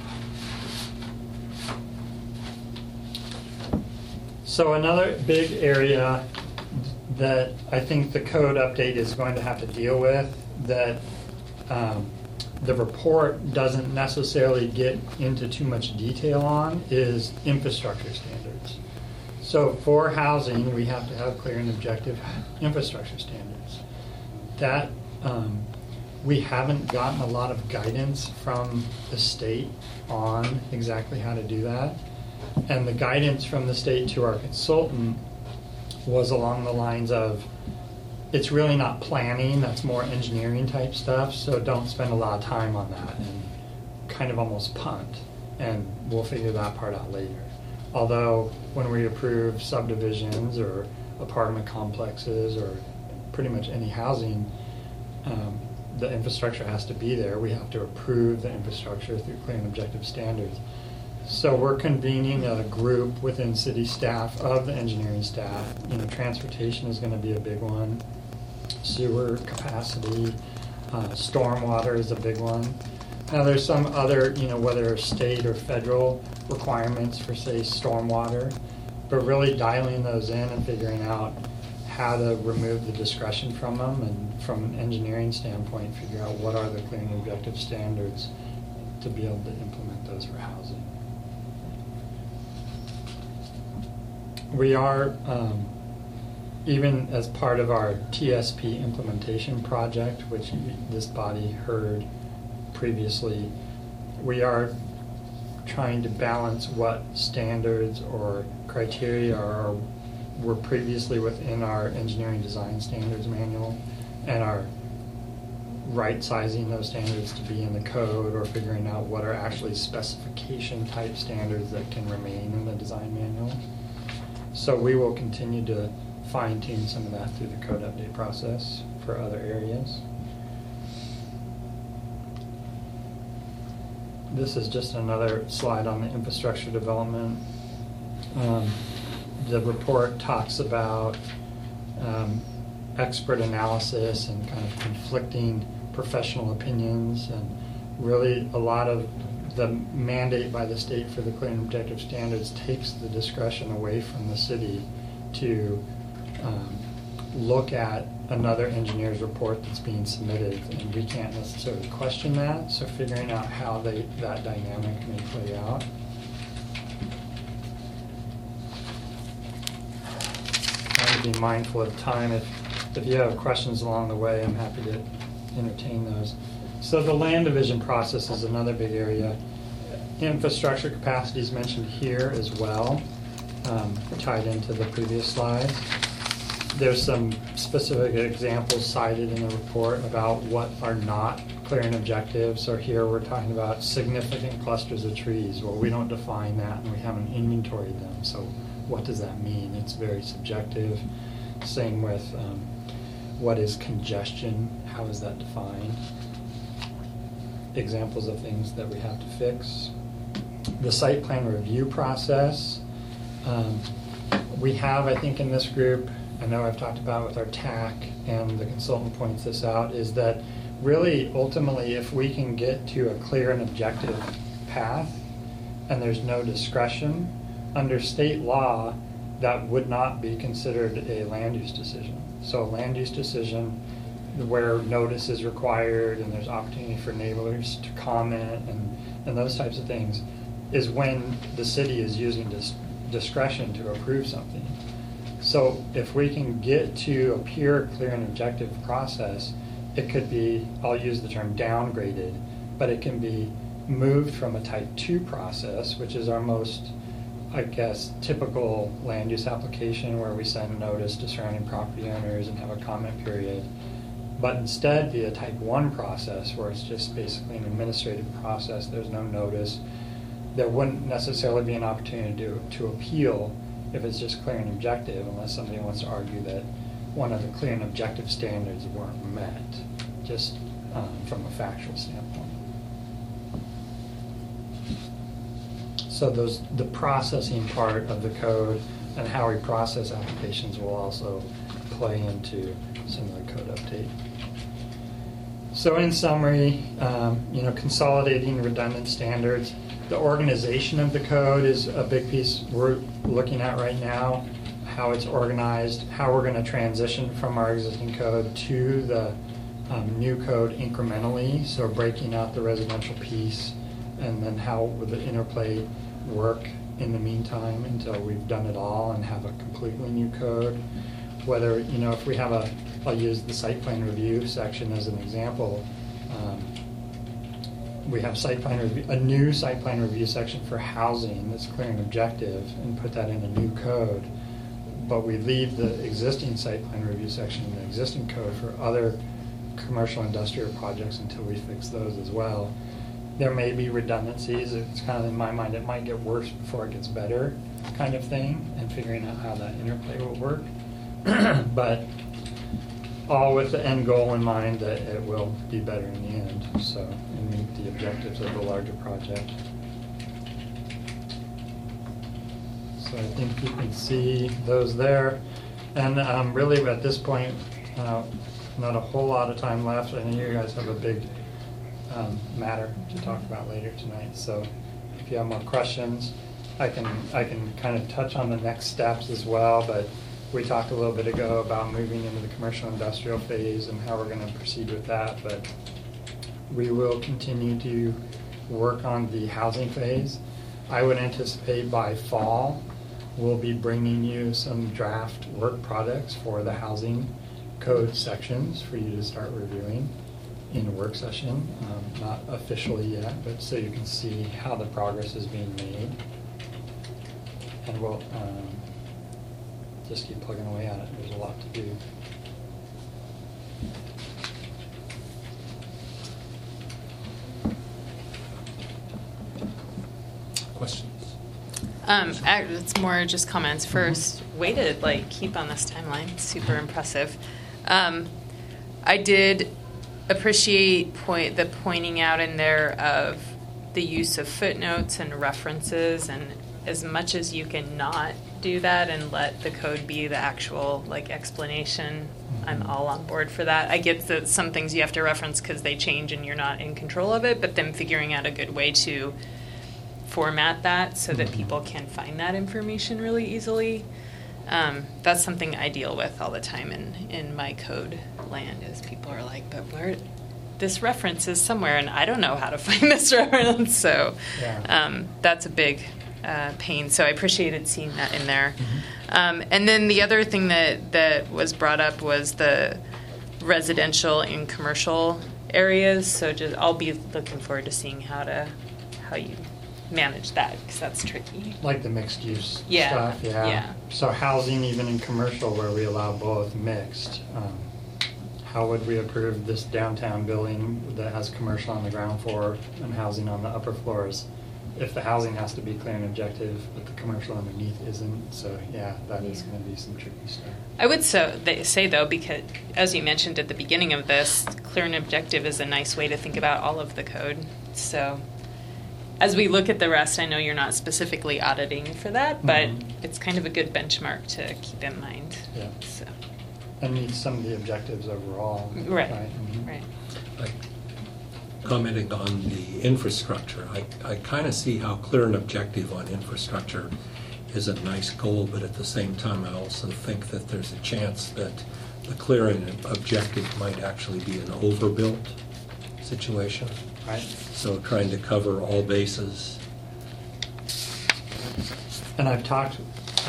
So another big area that I think the code update is going to have to deal with, that um, the report doesn't necessarily get into too much detail on, is infrastructure standards. So for housing, we have to have clear and objective infrastructure standards. That um, we haven't gotten a lot of guidance from the state on exactly how to do that. And the guidance from the state to our consultant was along the lines of, it's really not planning, that's more engineering type stuff, so don't spend a lot of time on that and kind of almost punt, and we'll figure that part out later. Although when we approve subdivisions or apartment complexes or pretty much any housing, um, the infrastructure has to be there. We have to approve the infrastructure through clear and objective standards. So we're convening a group within city staff of the engineering staff. You know, transportation is going to be a big one. Sewer capacity, uh, stormwater is a big one. Now there's some other, you know, whether state or federal requirements for, say, stormwater, but really dialing those in and figuring out how to remove the discretion from them, and from an engineering standpoint, figure out what are the clear and objective standards to be able to implement those for housing. We are, um, even as part of our T S P implementation project, which this body heard previously, we are trying to balance what standards or criteria are were previously within our engineering design standards manual, and are right-sizing those standards to be in the code, or figuring out what are actually specification type standards that can remain in the design manual. So we will continue to fine-tune some of that through the code update process for other areas. This is just another slide on the infrastructure development. Um, the report talks about um, expert analysis and kind of conflicting professional opinions, and really a lot of the mandate by the state for the clear and objective standards takes the discretion away from the city to um, look at another engineer's report that's being submitted, and we can't necessarily question that, so figuring out how they, that dynamic may play out. I would be mindful of time. If, if you have questions along the way, I'm happy to entertain those. So the land division process is another big area. Infrastructure capacity is mentioned here as well, um, tied into the previous slides. There's some specific examples cited in the report about what are not clear and objective. So here we're talking about significant clusters of trees. Well, we don't define that, and we haven't inventoried them. So what does that mean? It's very subjective. Same with um, what is congestion? How is that defined? Examples of things that we have to fix. The site plan review process. Um, we have, I think, in this group, I know I've talked about with our T A C, and the consultant points this out, is that really ultimately if we can get to a clear and objective path and there's no discretion, under state law that would not be considered a land use decision. So a land use decision where notice is required and there's opportunity for neighbors to comment and, and those types of things is when the city is using dis discretion to approve something. So if we can get to a pure, clear, and objective process, it could be, I'll use the term downgraded, but it can be moved from a type two process, which is our most, I guess, typical land use application where we send notice to surrounding property owners and have a comment period, but instead be a type one process where it's just basically an administrative process. There's no notice. There wouldn't necessarily be an opportunity to, to appeal if it's just clear and objective, unless somebody wants to argue that one of the clear and objective standards weren't met, just um, from a factual standpoint. So those, the processing part of the code and how we process applications will also play into some of the code update. So in summary, um, you know, consolidating redundant standards. The organization of the code is a big piece we're looking at right now, how it's organized, how we're going to transition from our existing code to the um, new code incrementally, so breaking out the residential piece, and then how will the interplay work in the meantime until we've done it all and have a completely new code. Whether, you know, if we have a, I'll use the site plan review section as an example. Um, we have site plan review, a new site plan review section for housing that's clear and objective, and put that in a new code. But we leave the existing site plan review section in the existing code for other commercial industrial projects until we fix those as well. There may be redundancies. It's kind of, in my mind, it might get worse before it gets better kind of thing, and figuring out how that interplay will work. But all with the end goal in mind that it will be better in the end, so, and meet the objectives of the larger project. So I think you can see those there. And um, really at this point, uh, not a whole lot of time left. I know you guys have a big um, matter to talk about later tonight, so if you have more questions, I can, I can kind of touch on the next steps as well, but we talked a little bit ago about moving into the commercial industrial phase and how we're going to proceed with that, but we will continue to work on the housing phase. I would anticipate by fall we'll be bringing you some draft work products for the housing code sections for you to start reviewing in a work session. Um, not officially yet, but so you can see how the progress is being made. And we'll um, just keep plugging away at it. There's a lot to do. Questions? Um, ac- it's more just comments. First, way to like keep on this timeline. Super impressive. Um, I did appreciate point the pointing out in there of the use of footnotes and references, and as much as you can not do that and let the code be the actual like explanation, I'm all on board for that. I get that some things you have to reference because they change and you're not in control of it, but then figuring out a good way to format that so that people can find that information really easily. Um, that's something I deal with all the time in, in my code land, is people are like, but where this reference is somewhere and I don't know how to find this reference. So Yeah. um, that's a big uh, pain. So I appreciated seeing that in there. Mm-hmm. Um, and then the other thing that, that was brought up was the residential and commercial areas. So just I'll be looking forward to seeing how to how you manage that, because that's tricky. Like the mixed use Yeah, stuff, yeah. yeah. So housing, even in commercial where we allow both mixed, um, how would we approve this downtown building that has commercial on the ground floor and housing on the upper floors if the housing has to be clear and objective, but the commercial underneath isn't? So yeah, that is Yeah. going to be some tricky stuff. I would so they say though, because as you mentioned at the beginning of this, clear and objective is a nice way to think about all of the code. So as we look at the rest, I know you're not specifically auditing for that, but Mhm. it's kind of a good benchmark to keep in mind. Yeah. So, And meet some of the objectives overall. right, Mhm. right. Like, commenting on the infrastructure, I, I kind of see how clear and objective on infrastructure is a nice goal, but at the same time, I also think that there's a chance that the clear and objective might actually be an overbuilt situation. Right. So trying to cover all bases. And I've talked,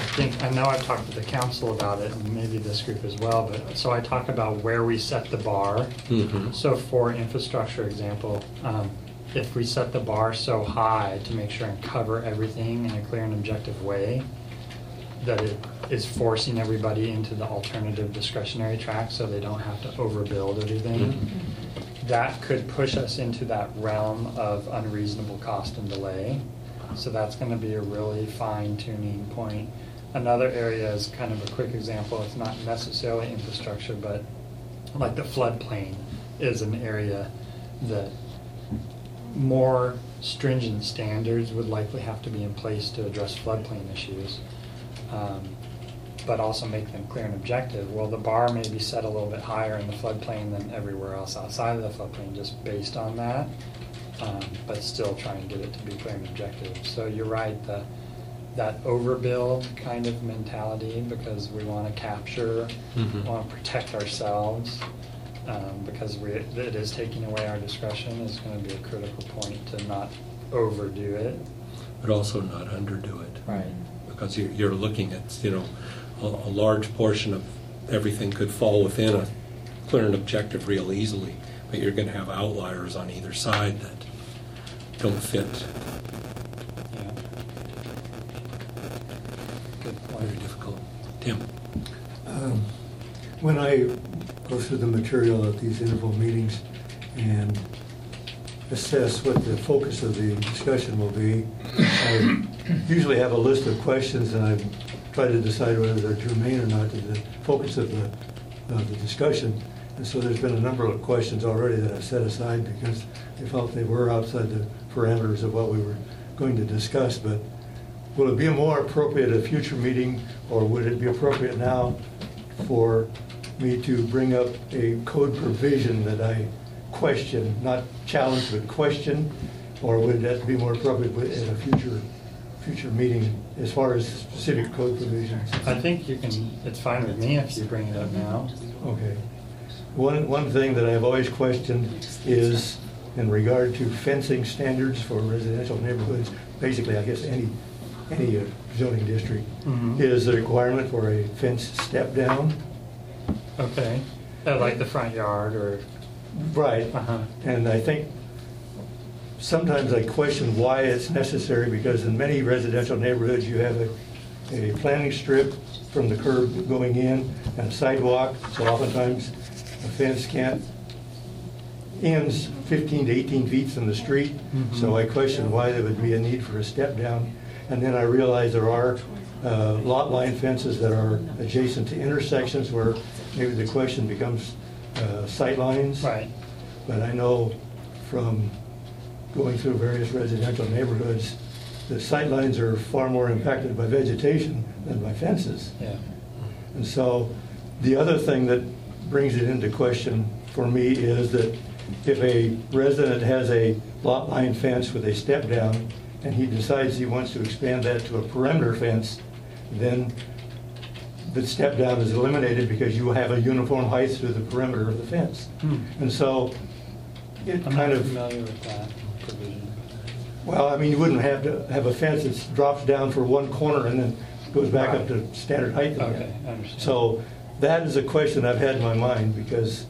think, I know I've talked to the council about it, and maybe this group as well, but, so I talk about where we set the bar. Mhm. So for infrastructure example, um, if we set the bar so high to make sure and cover everything in a clear and objective way, that it is forcing everybody into the alternative discretionary track so they don't have to overbuild everything, Mhm. that could push us into that realm of unreasonable cost and delay. So that's going to be a really fine tuning point. Another area is kind of a quick example. It's not necessarily infrastructure, but like the floodplain is an area that more stringent standards would likely have to be in place to address floodplain issues, um, but also make them clear and objective. Well, the bar may be set a little bit higher in the floodplain than everywhere else outside of the floodplain just based on that. Um, but still try and get it to be clear and objective. So you're right, the, that overbuild kind of mentality, because we want to capture, Mhm. want to protect ourselves, um, because we, it is taking away our discretion, is going to be a critical point to not overdo it. But also not underdo it. Right. Because you're, you're looking at, you know, a, a large portion of everything could fall within a clear and objective real easily, but you're going to have outliers on either side that don't fit. Yeah. Good point. Very difficult. Tim? Um, When I go through the material at these interval meetings and assess what the focus of the discussion will be, I usually have a list of questions and I try to decide whether they're germane or not to the focus of the, of the discussion. And so there's been a number of questions already that I've set aside because I felt they were outside the parameters of what we were going to discuss. But will it be more appropriate at a future meeting, or would it be appropriate now for me to bring up a code provision that I question, not challenge, but question? Or would that be more appropriate at a future future meeting as far as specific code provisions? I think you can, it's fine with me if you bring it up now. Okay. One, one thing that I've always questioned is in regard to fencing standards for residential neighborhoods, basically, I guess, any, any uh, zoning district, Mhm. is the requirement for a fence step down. Okay. Uh, like the front yard or, Right. uh-huh. And I think sometimes I question why it's necessary, because in many residential neighborhoods, you have a, a planting strip from the curb going in and a sidewalk, so oftentimes a fence can't, ends fifteen to eighteen feet from the street. Mhm. So I question why there would be a need for a step down. And then I realize there are uh, lot line fences that are adjacent to intersections where maybe the question becomes uh, sight lines. Right. But I know from going through various residential neighborhoods, the sight lines are far more impacted by vegetation than by fences. Yeah. And so the other thing that brings it into question for me is that if a resident has a lot line fence with a step down and he decides he wants to expand that to a perimeter fence, then the step down is eliminated because you have a uniform height through the perimeter of the fence. Hmm. And so it I'm kind not of, familiar with that provision. well, I mean, you wouldn't have to have a fence that drops down for one corner and then goes back up to standard height again. Okay, I understand. So that is a question I've had in my mind, because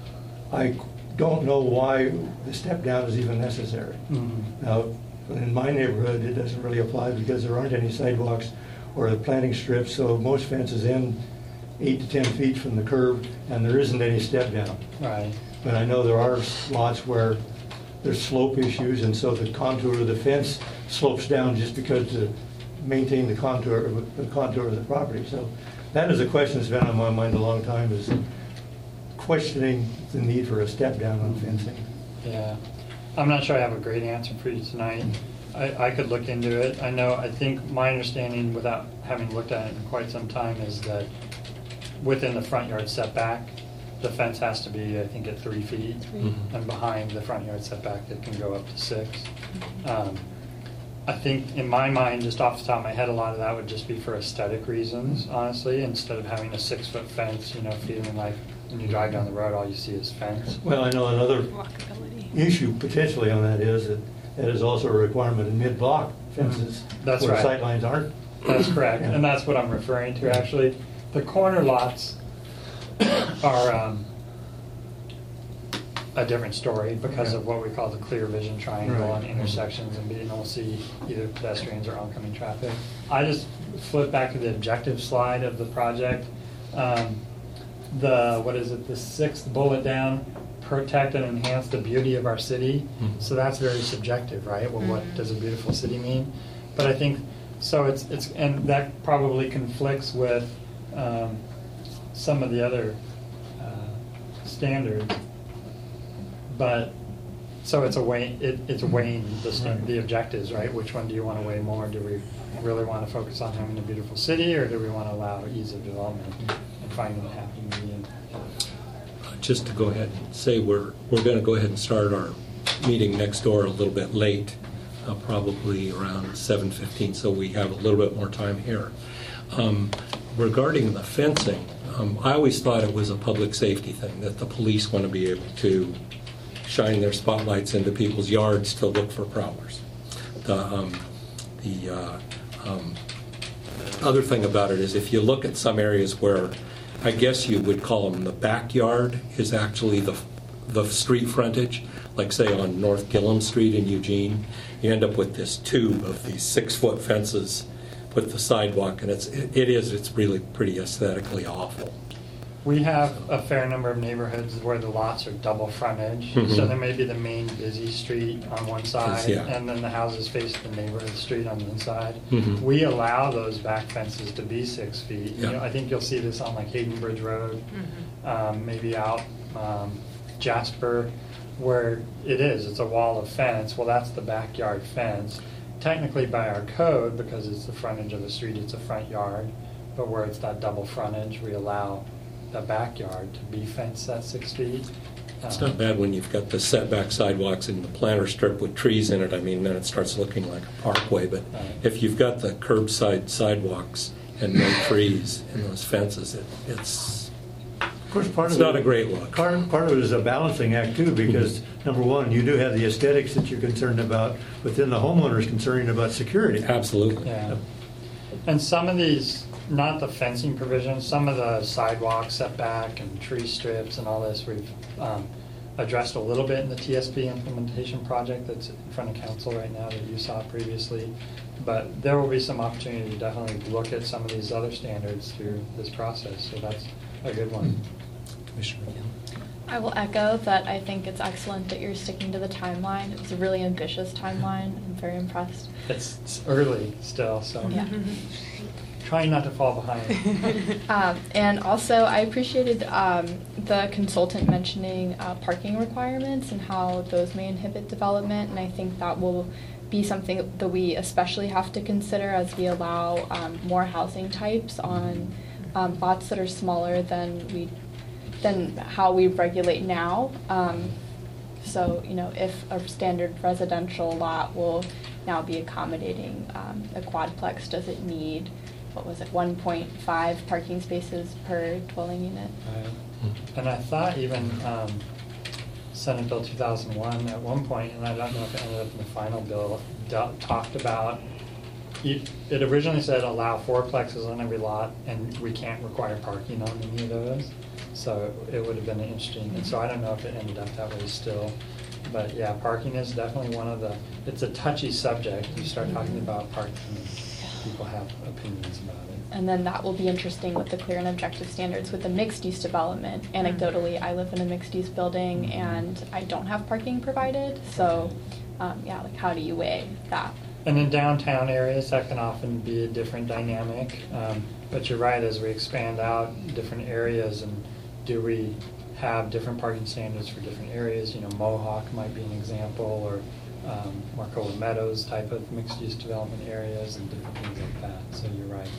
I don't know why the step down is even necessary. Mhm. Now, in my neighborhood, it doesn't really apply because there aren't any sidewalks or planting strips, so most fences end eight to ten feet from the curb, and there isn't any step down. Right. But I know there are lots where there's slope issues, and so the contour of the fence slopes down just because to maintain the contour, the contour of the property. So that is a question that's been on my mind a long time, is questioning the need for a step down on fencing. Yeah. I'm not sure I have a great answer for you tonight. I, I could look into it. I know, I think my understanding, without having looked at it in quite some time, is that within the front yard setback, the fence has to be, I think, at three feet. Mhm. And behind the front yard setback, it can go up to six. Um, I think, in my mind, just off the top of my head, a lot of that would just be for aesthetic reasons, honestly, instead of having a six-foot fence, you know, feeling like when you drive down the road, all you see is fence. Well, I know another Walkability. issue potentially on that is that that is also a requirement in mid-block fences. That's where right. sightlines aren't That's correct, and that's what I'm referring to, actually. The corner lots are um, a different story because of what we call the clear vision triangle Right. on intersections and being able to see either pedestrians or oncoming traffic. I just flip back to the objective slide of the project. Um, the, what is it, the sixth bullet down, protect and enhance the beauty of our city. Mhm. So that's very subjective, right? Well, what Mhm. does a beautiful city mean? But I think, so it's, it's and that probably conflicts with um, some of the other uh, standards. But, so it's a weigh, it, it's weighing the, sta- Right. the objectives, right? Which one do you want to weigh more? Do we really want to focus on having a beautiful city, or do we want to allow ease of development and finding a happy medium? Just to go ahead and say, we're, we're going to go ahead and start our meeting next door a little bit late, uh, probably around seven fifteen, so we have a little bit more time here. Um, regarding the fencing, um, I always thought it was a public safety thing, that the police want to be able to shine their spotlights into people's yards to look for prowlers. The, um, the uh, um, other thing about it is, if you look at some areas where I guess you would call them the backyard is actually the the street frontage, like say on North Gillum Street in Eugene, you end up with this tube of these six-foot fences with the sidewalk, and it's it, it is it's really pretty aesthetically awful. We have a fair number of neighborhoods where the lots are double frontage. Mhm. So there may be the main busy street on one side, yeah. and then the houses face the neighborhood street on the inside. Mhm. We allow those back fences to be six feet. You Yeah. know, I think you'll see this on like Hayden Bridge Road, um, maybe out um, Jasper, where it is, it's a wall of fence. Well, that's the backyard fence. Technically by our code, because it's the frontage of the street, it's a front yard. But where it's that double frontage, we allow the backyard to be fenced at six feet. It's Um, not bad when you've got the setback sidewalks and the planter strip with trees in it. I mean, then it starts looking like a parkway. But Right. if you've got the curbside sidewalks and no trees and those fences, it, it's Of course, part It's of it- not a great look. Part, part of it is a balancing act too, because number one, you do have the aesthetics that you're concerned about, but then the homeowner's concerned about security. absolutely. Yeah. And some of these, not the fencing provisions, some of the sidewalk setback and tree strips and all this, we've um, addressed a little bit in the T S P implementation project that's in front of council right now that you saw previously. But there will be some opportunity to definitely look at some of these other standards through this process, so that's a good one. Commissioner McGill. I will echo that I think it's excellent that you're sticking to the timeline. It was a really ambitious timeline. I'm very impressed. It's it's early still, so Yeah. trying not to fall behind. Um, and also, I appreciated um, the consultant mentioning uh, parking requirements and how those may inhibit development. And I think that will be something that we especially have to consider as we allow um, more housing types on um, lots that are smaller than we than how we regulate now. Um, so, you know, if a standard residential lot will now be accommodating um, a quadplex, does it need, what was it, one point five parking spaces per dwelling unit? Right. And I thought even um, Senate Bill two thousand one at one point, and I don't know if it ended up in the final bill, do- talked about, it it originally said allow fourplexes on every lot, and we can't require parking on any of those. So it would have been interesting, and so I don't know if it ended up that way still. But yeah, parking is definitely one of the, it's a touchy subject. You start talking about parking, and people have opinions about it. And then that will be interesting with the clear and objective standards with the mixed-use development. Anecdotally, I live in a mixed-use building and I don't have parking provided, so, um, yeah, like how do you weigh that? And in downtown areas, that can often be a different dynamic. Um, but you're right, as we expand out different areas, and do we have different parking standards for different areas? You know, Mohawk might be an example, or um, Marcola Meadows type of mixed-use development areas and different things like that. So you're right.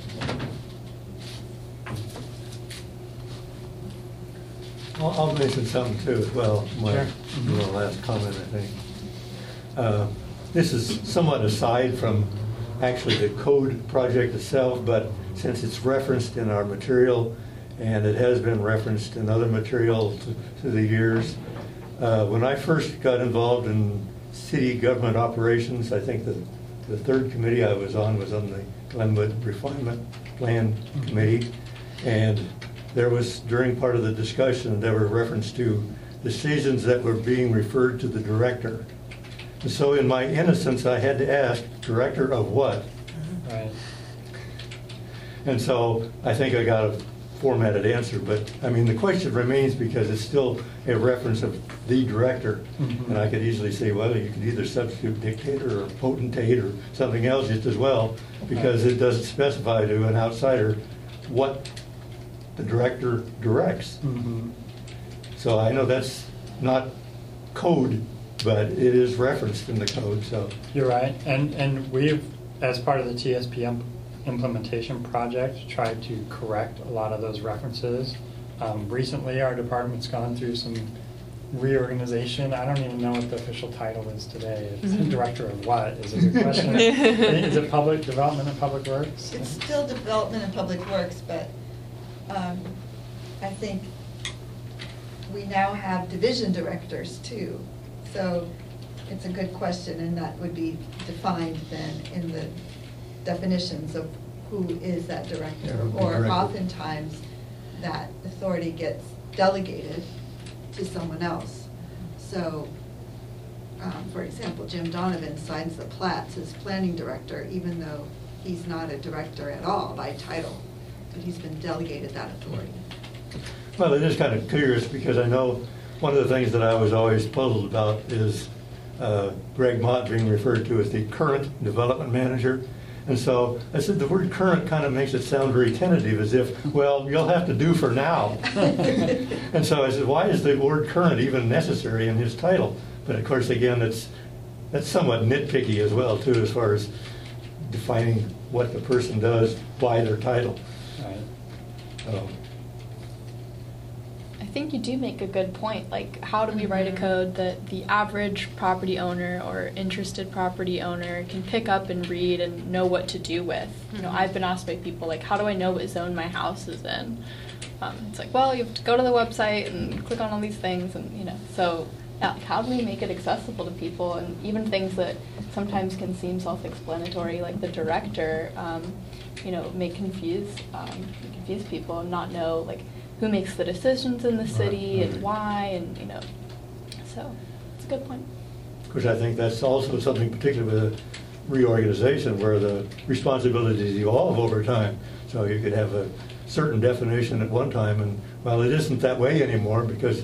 I'll, I'll mention something too as well, my, Sure. my last comment, I think. Uh, This is somewhat aside from actually the code project itself, but since it's referenced in our material, and it has been referenced in other material th- through the years, uh, when I first got involved in city government operations, I think the the third committee I was on was on the Glenwood Refinement Plan Committee. And there was, during part of the discussion, there were reference to decisions that were being referred to the director. And so in my innocence, I had to ask, director of what? Right. And so I think I got a formatted answer, but I mean, the question remains because it's still a reference of the director. Mm-hmm. And I could easily say, well, you could either substitute dictator or potentate or something else just as well, because it doesn't specify to an outsider what the director directs. Mm-hmm. So I know that's not code, but it is referenced in the code, so. You're right, and, and we've, as part of the T S P M implementation project, tried to correct a lot of those references. Um, recently, our department's gone through some reorganization. I don't even know what the official title is today. It's Mhm. director of what is a good question. Is it public development and public works? It's still development and public works, but um, I think we now have division directors too. So it's a good question, and that would be defined then in the definitions of who is that director. Yeah, Or director. oftentimes that authority gets delegated to someone else. So, um, for example, Jim Donovan signs the plats as planning director, even though he's not a director at all by title, but he's been delegated that authority. Well, it is kind of curious because I know one of the things that I was always puzzled about is uh, Greg Mott being referred to as the current development manager. And so I said the word current kind of makes it sound very tentative, as if, well, you'll have to do for now. And so I said, why is the word current even necessary in his title? But of course, again, it's that's somewhat nitpicky as well, too, as far as defining what the person does by their title. Right. Um, I think you do make a good point. Like, how do we write a code that the average property owner or interested property owner can pick up and read and know what to do with? You know, I've been asked by people, like, how do I know what zone my house is in? Um, it's like, well, you have to go to the website and click on all these things, and, you know, so yeah, like, how do we make it accessible to people? And even things that sometimes can seem self-explanatory, like the director, um, you know, may confuse, um, confuse people and not know, like, who makes the decisions in the city Right. and why, and, you know, so it's a good point. Of course, I think that's also something particular with a reorganization where the responsibilities evolve over time. So you could have a certain definition at one time, and, well, it isn't that way anymore because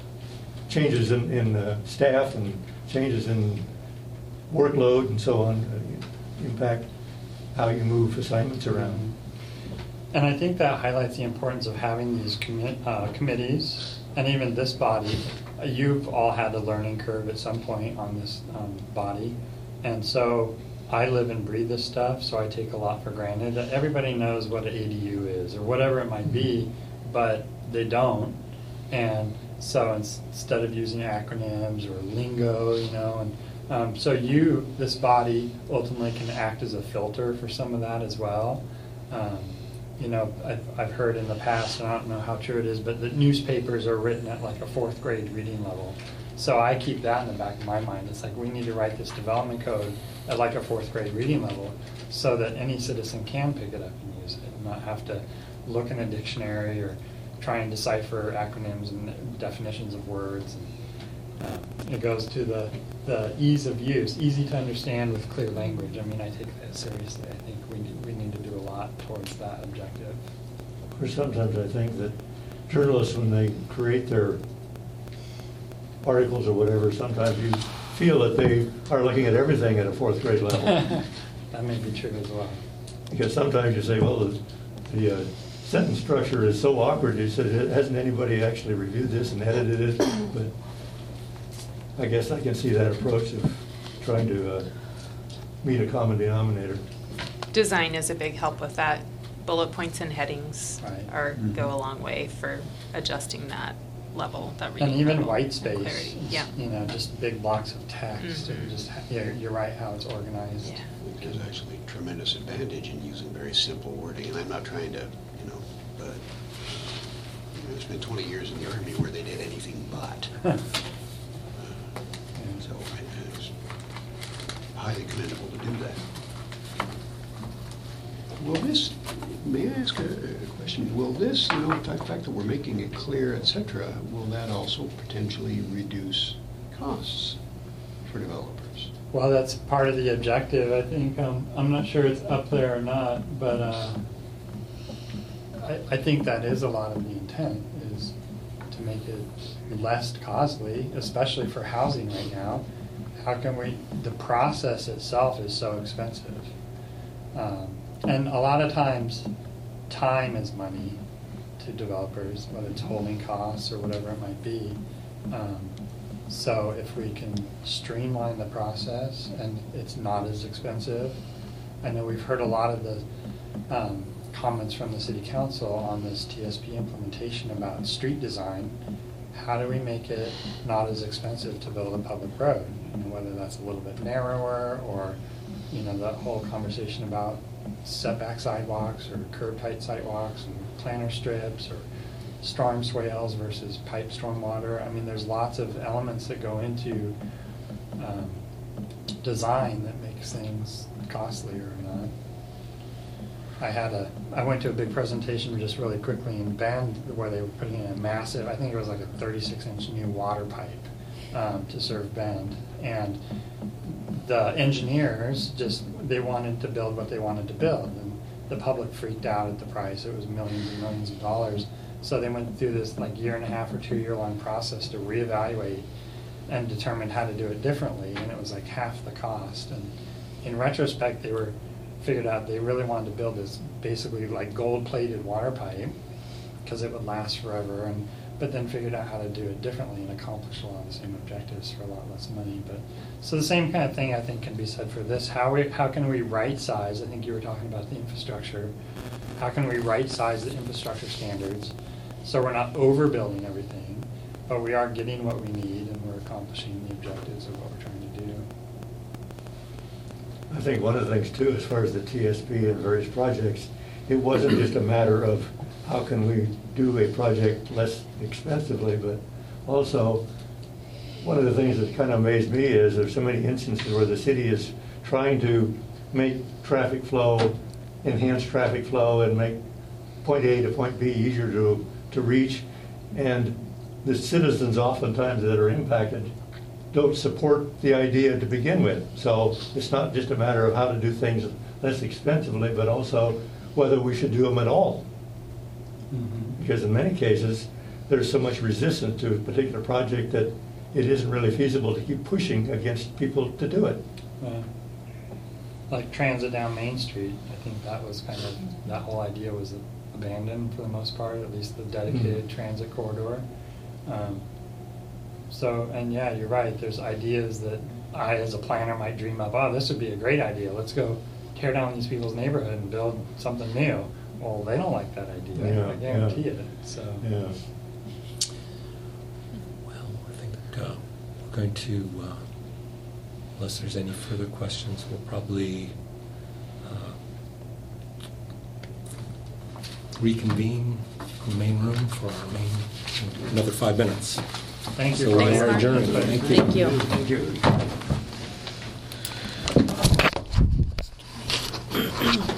changes in, in uh, staff and changes in workload and so on uh, impact how you move assignments around. And I think that highlights the importance of having these commi- uh, committees, and even this body. Uh, You've all had a learning curve at some point on this um, body. And so I live and breathe this stuff, so I take a lot for granted. Everybody knows what an A D U is, or whatever it might be, but they don't. And so ins- instead of using acronyms or lingo, you know, and um, so you, this body, ultimately can act as a filter for some of that as well. Um, You know, I've, I've heard in the past, and I don't know how true it is, but the newspapers are written at like a fourth grade reading level. So I keep that in the back of my mind. It's like, we need to write this development code at like a fourth grade reading level so that any citizen can pick it up and use it and not have to look in a dictionary or try and decipher acronyms and definitions of words. And, uh, it goes to the, the ease of use, easy to understand with clear language. I mean, I take that seriously. I think we need, we need to do a lot towards that objective. Or sometimes I think that journalists, when they create their articles or whatever, sometimes you feel that they are looking at everything at a fourth grade level. That may be true as well. Because sometimes you say, well, the, the uh, sentence structure is so awkward, you said, hasn't anybody actually reviewed this and edited it? But I guess I can see that approach of trying to uh, meet a common denominator. Design is a big help with that. Bullet points and headings Right. are Mhm. go a long way for adjusting that level, that And reading even level white and space, clarity. Yeah. you know, just big blocks of text, Mhm. and just, yeah, you're right how it's organized. Yeah. There's actually tremendous advantage in using very simple wording, and I'm not trying to, you know, but you know, I spent twenty years in the Army where they did anything but. Uh, So I- it's highly commendable to do that. Will this, may I ask a question? Will this, you know, the fact that we're making it clear, et cetera, will that also potentially reduce costs for developers? Well, that's part of the objective. I think, um, I'm not sure it's up there or not, but uh, I, I think that is a lot of the intent, is to make it less costly, especially for housing right now. How can we, the process itself is so expensive. Um, and a lot of times, time is money to developers, whether it's holding costs or whatever it might be. Um, so if we can streamline the process and it's not as expensive. I know we've heard a lot of the um, comments from the city council on this T S P implementation about street design. How do we make it not as expensive to build a public road? You know, whether that's a little bit narrower, or, you know, that whole conversation about setback sidewalks or curb height sidewalks and planter strips, or storm swales versus pipe stormwater. I mean, there's lots of elements that go into um, design that makes things costlier or not. I had a, I went to a big presentation just really quickly in Bend where they were putting in a massive, I think it was like a thirty-six inch new water pipe um, to serve Bend. And the engineers just, they wanted to build what they wanted to build. And the public freaked out at the price. It was millions and millions of dollars. So they went through this like year and a half or two year long process to reevaluate and determine how to do it differently. And it was like half the cost. And in retrospect, they were figured out they really wanted to build this basically like gold-plated water pipe because it would last forever, and but then figured out how to do it differently and accomplish a lot of the same objectives for a lot less money. But so the same kind of thing I think can be said for this. How we how can we right size? I think you were talking about the infrastructure. How can we right size the infrastructure standards so we're not overbuilding everything, but we are getting what we need and we're accomplishing the objectives of what we're trying to do. I think one of the things too, as far as the T S P and various projects, it wasn't just a matter of how can we do a project less expensively, but also one of the things that kind of amazed me is there's so many instances where the city is trying to make traffic flow, enhance traffic flow, and make point A to point B easier to, to reach, and the citizens oftentimes that are impacted don't support the idea to begin with. So it's not just a matter of how to do things less expensively, but also whether we should do them at all. Mm-hmm. Because in many cases, there's so much resistance to a particular project that it isn't really feasible to keep pushing against people to do it. Uh, like transit down Main Street, I think that was kind of, that whole idea was abandoned for the most part, at least the dedicated mm-hmm. transit corridor. Um, So, and yeah, you're right, there's ideas that I as a planner might dream up, oh, this would be a great idea, let's go tear down these people's neighborhood and build something new. Well, they don't like that idea, yeah, I guarantee yeah. it, so. Yeah. Well, I think uh, we're going to, uh, unless there's any further questions, we'll probably uh, reconvene in the main room for our main, another five minutes. Thank you. So Thanks, we are Mark. adjourned. Thank you. Thank you. Thank you.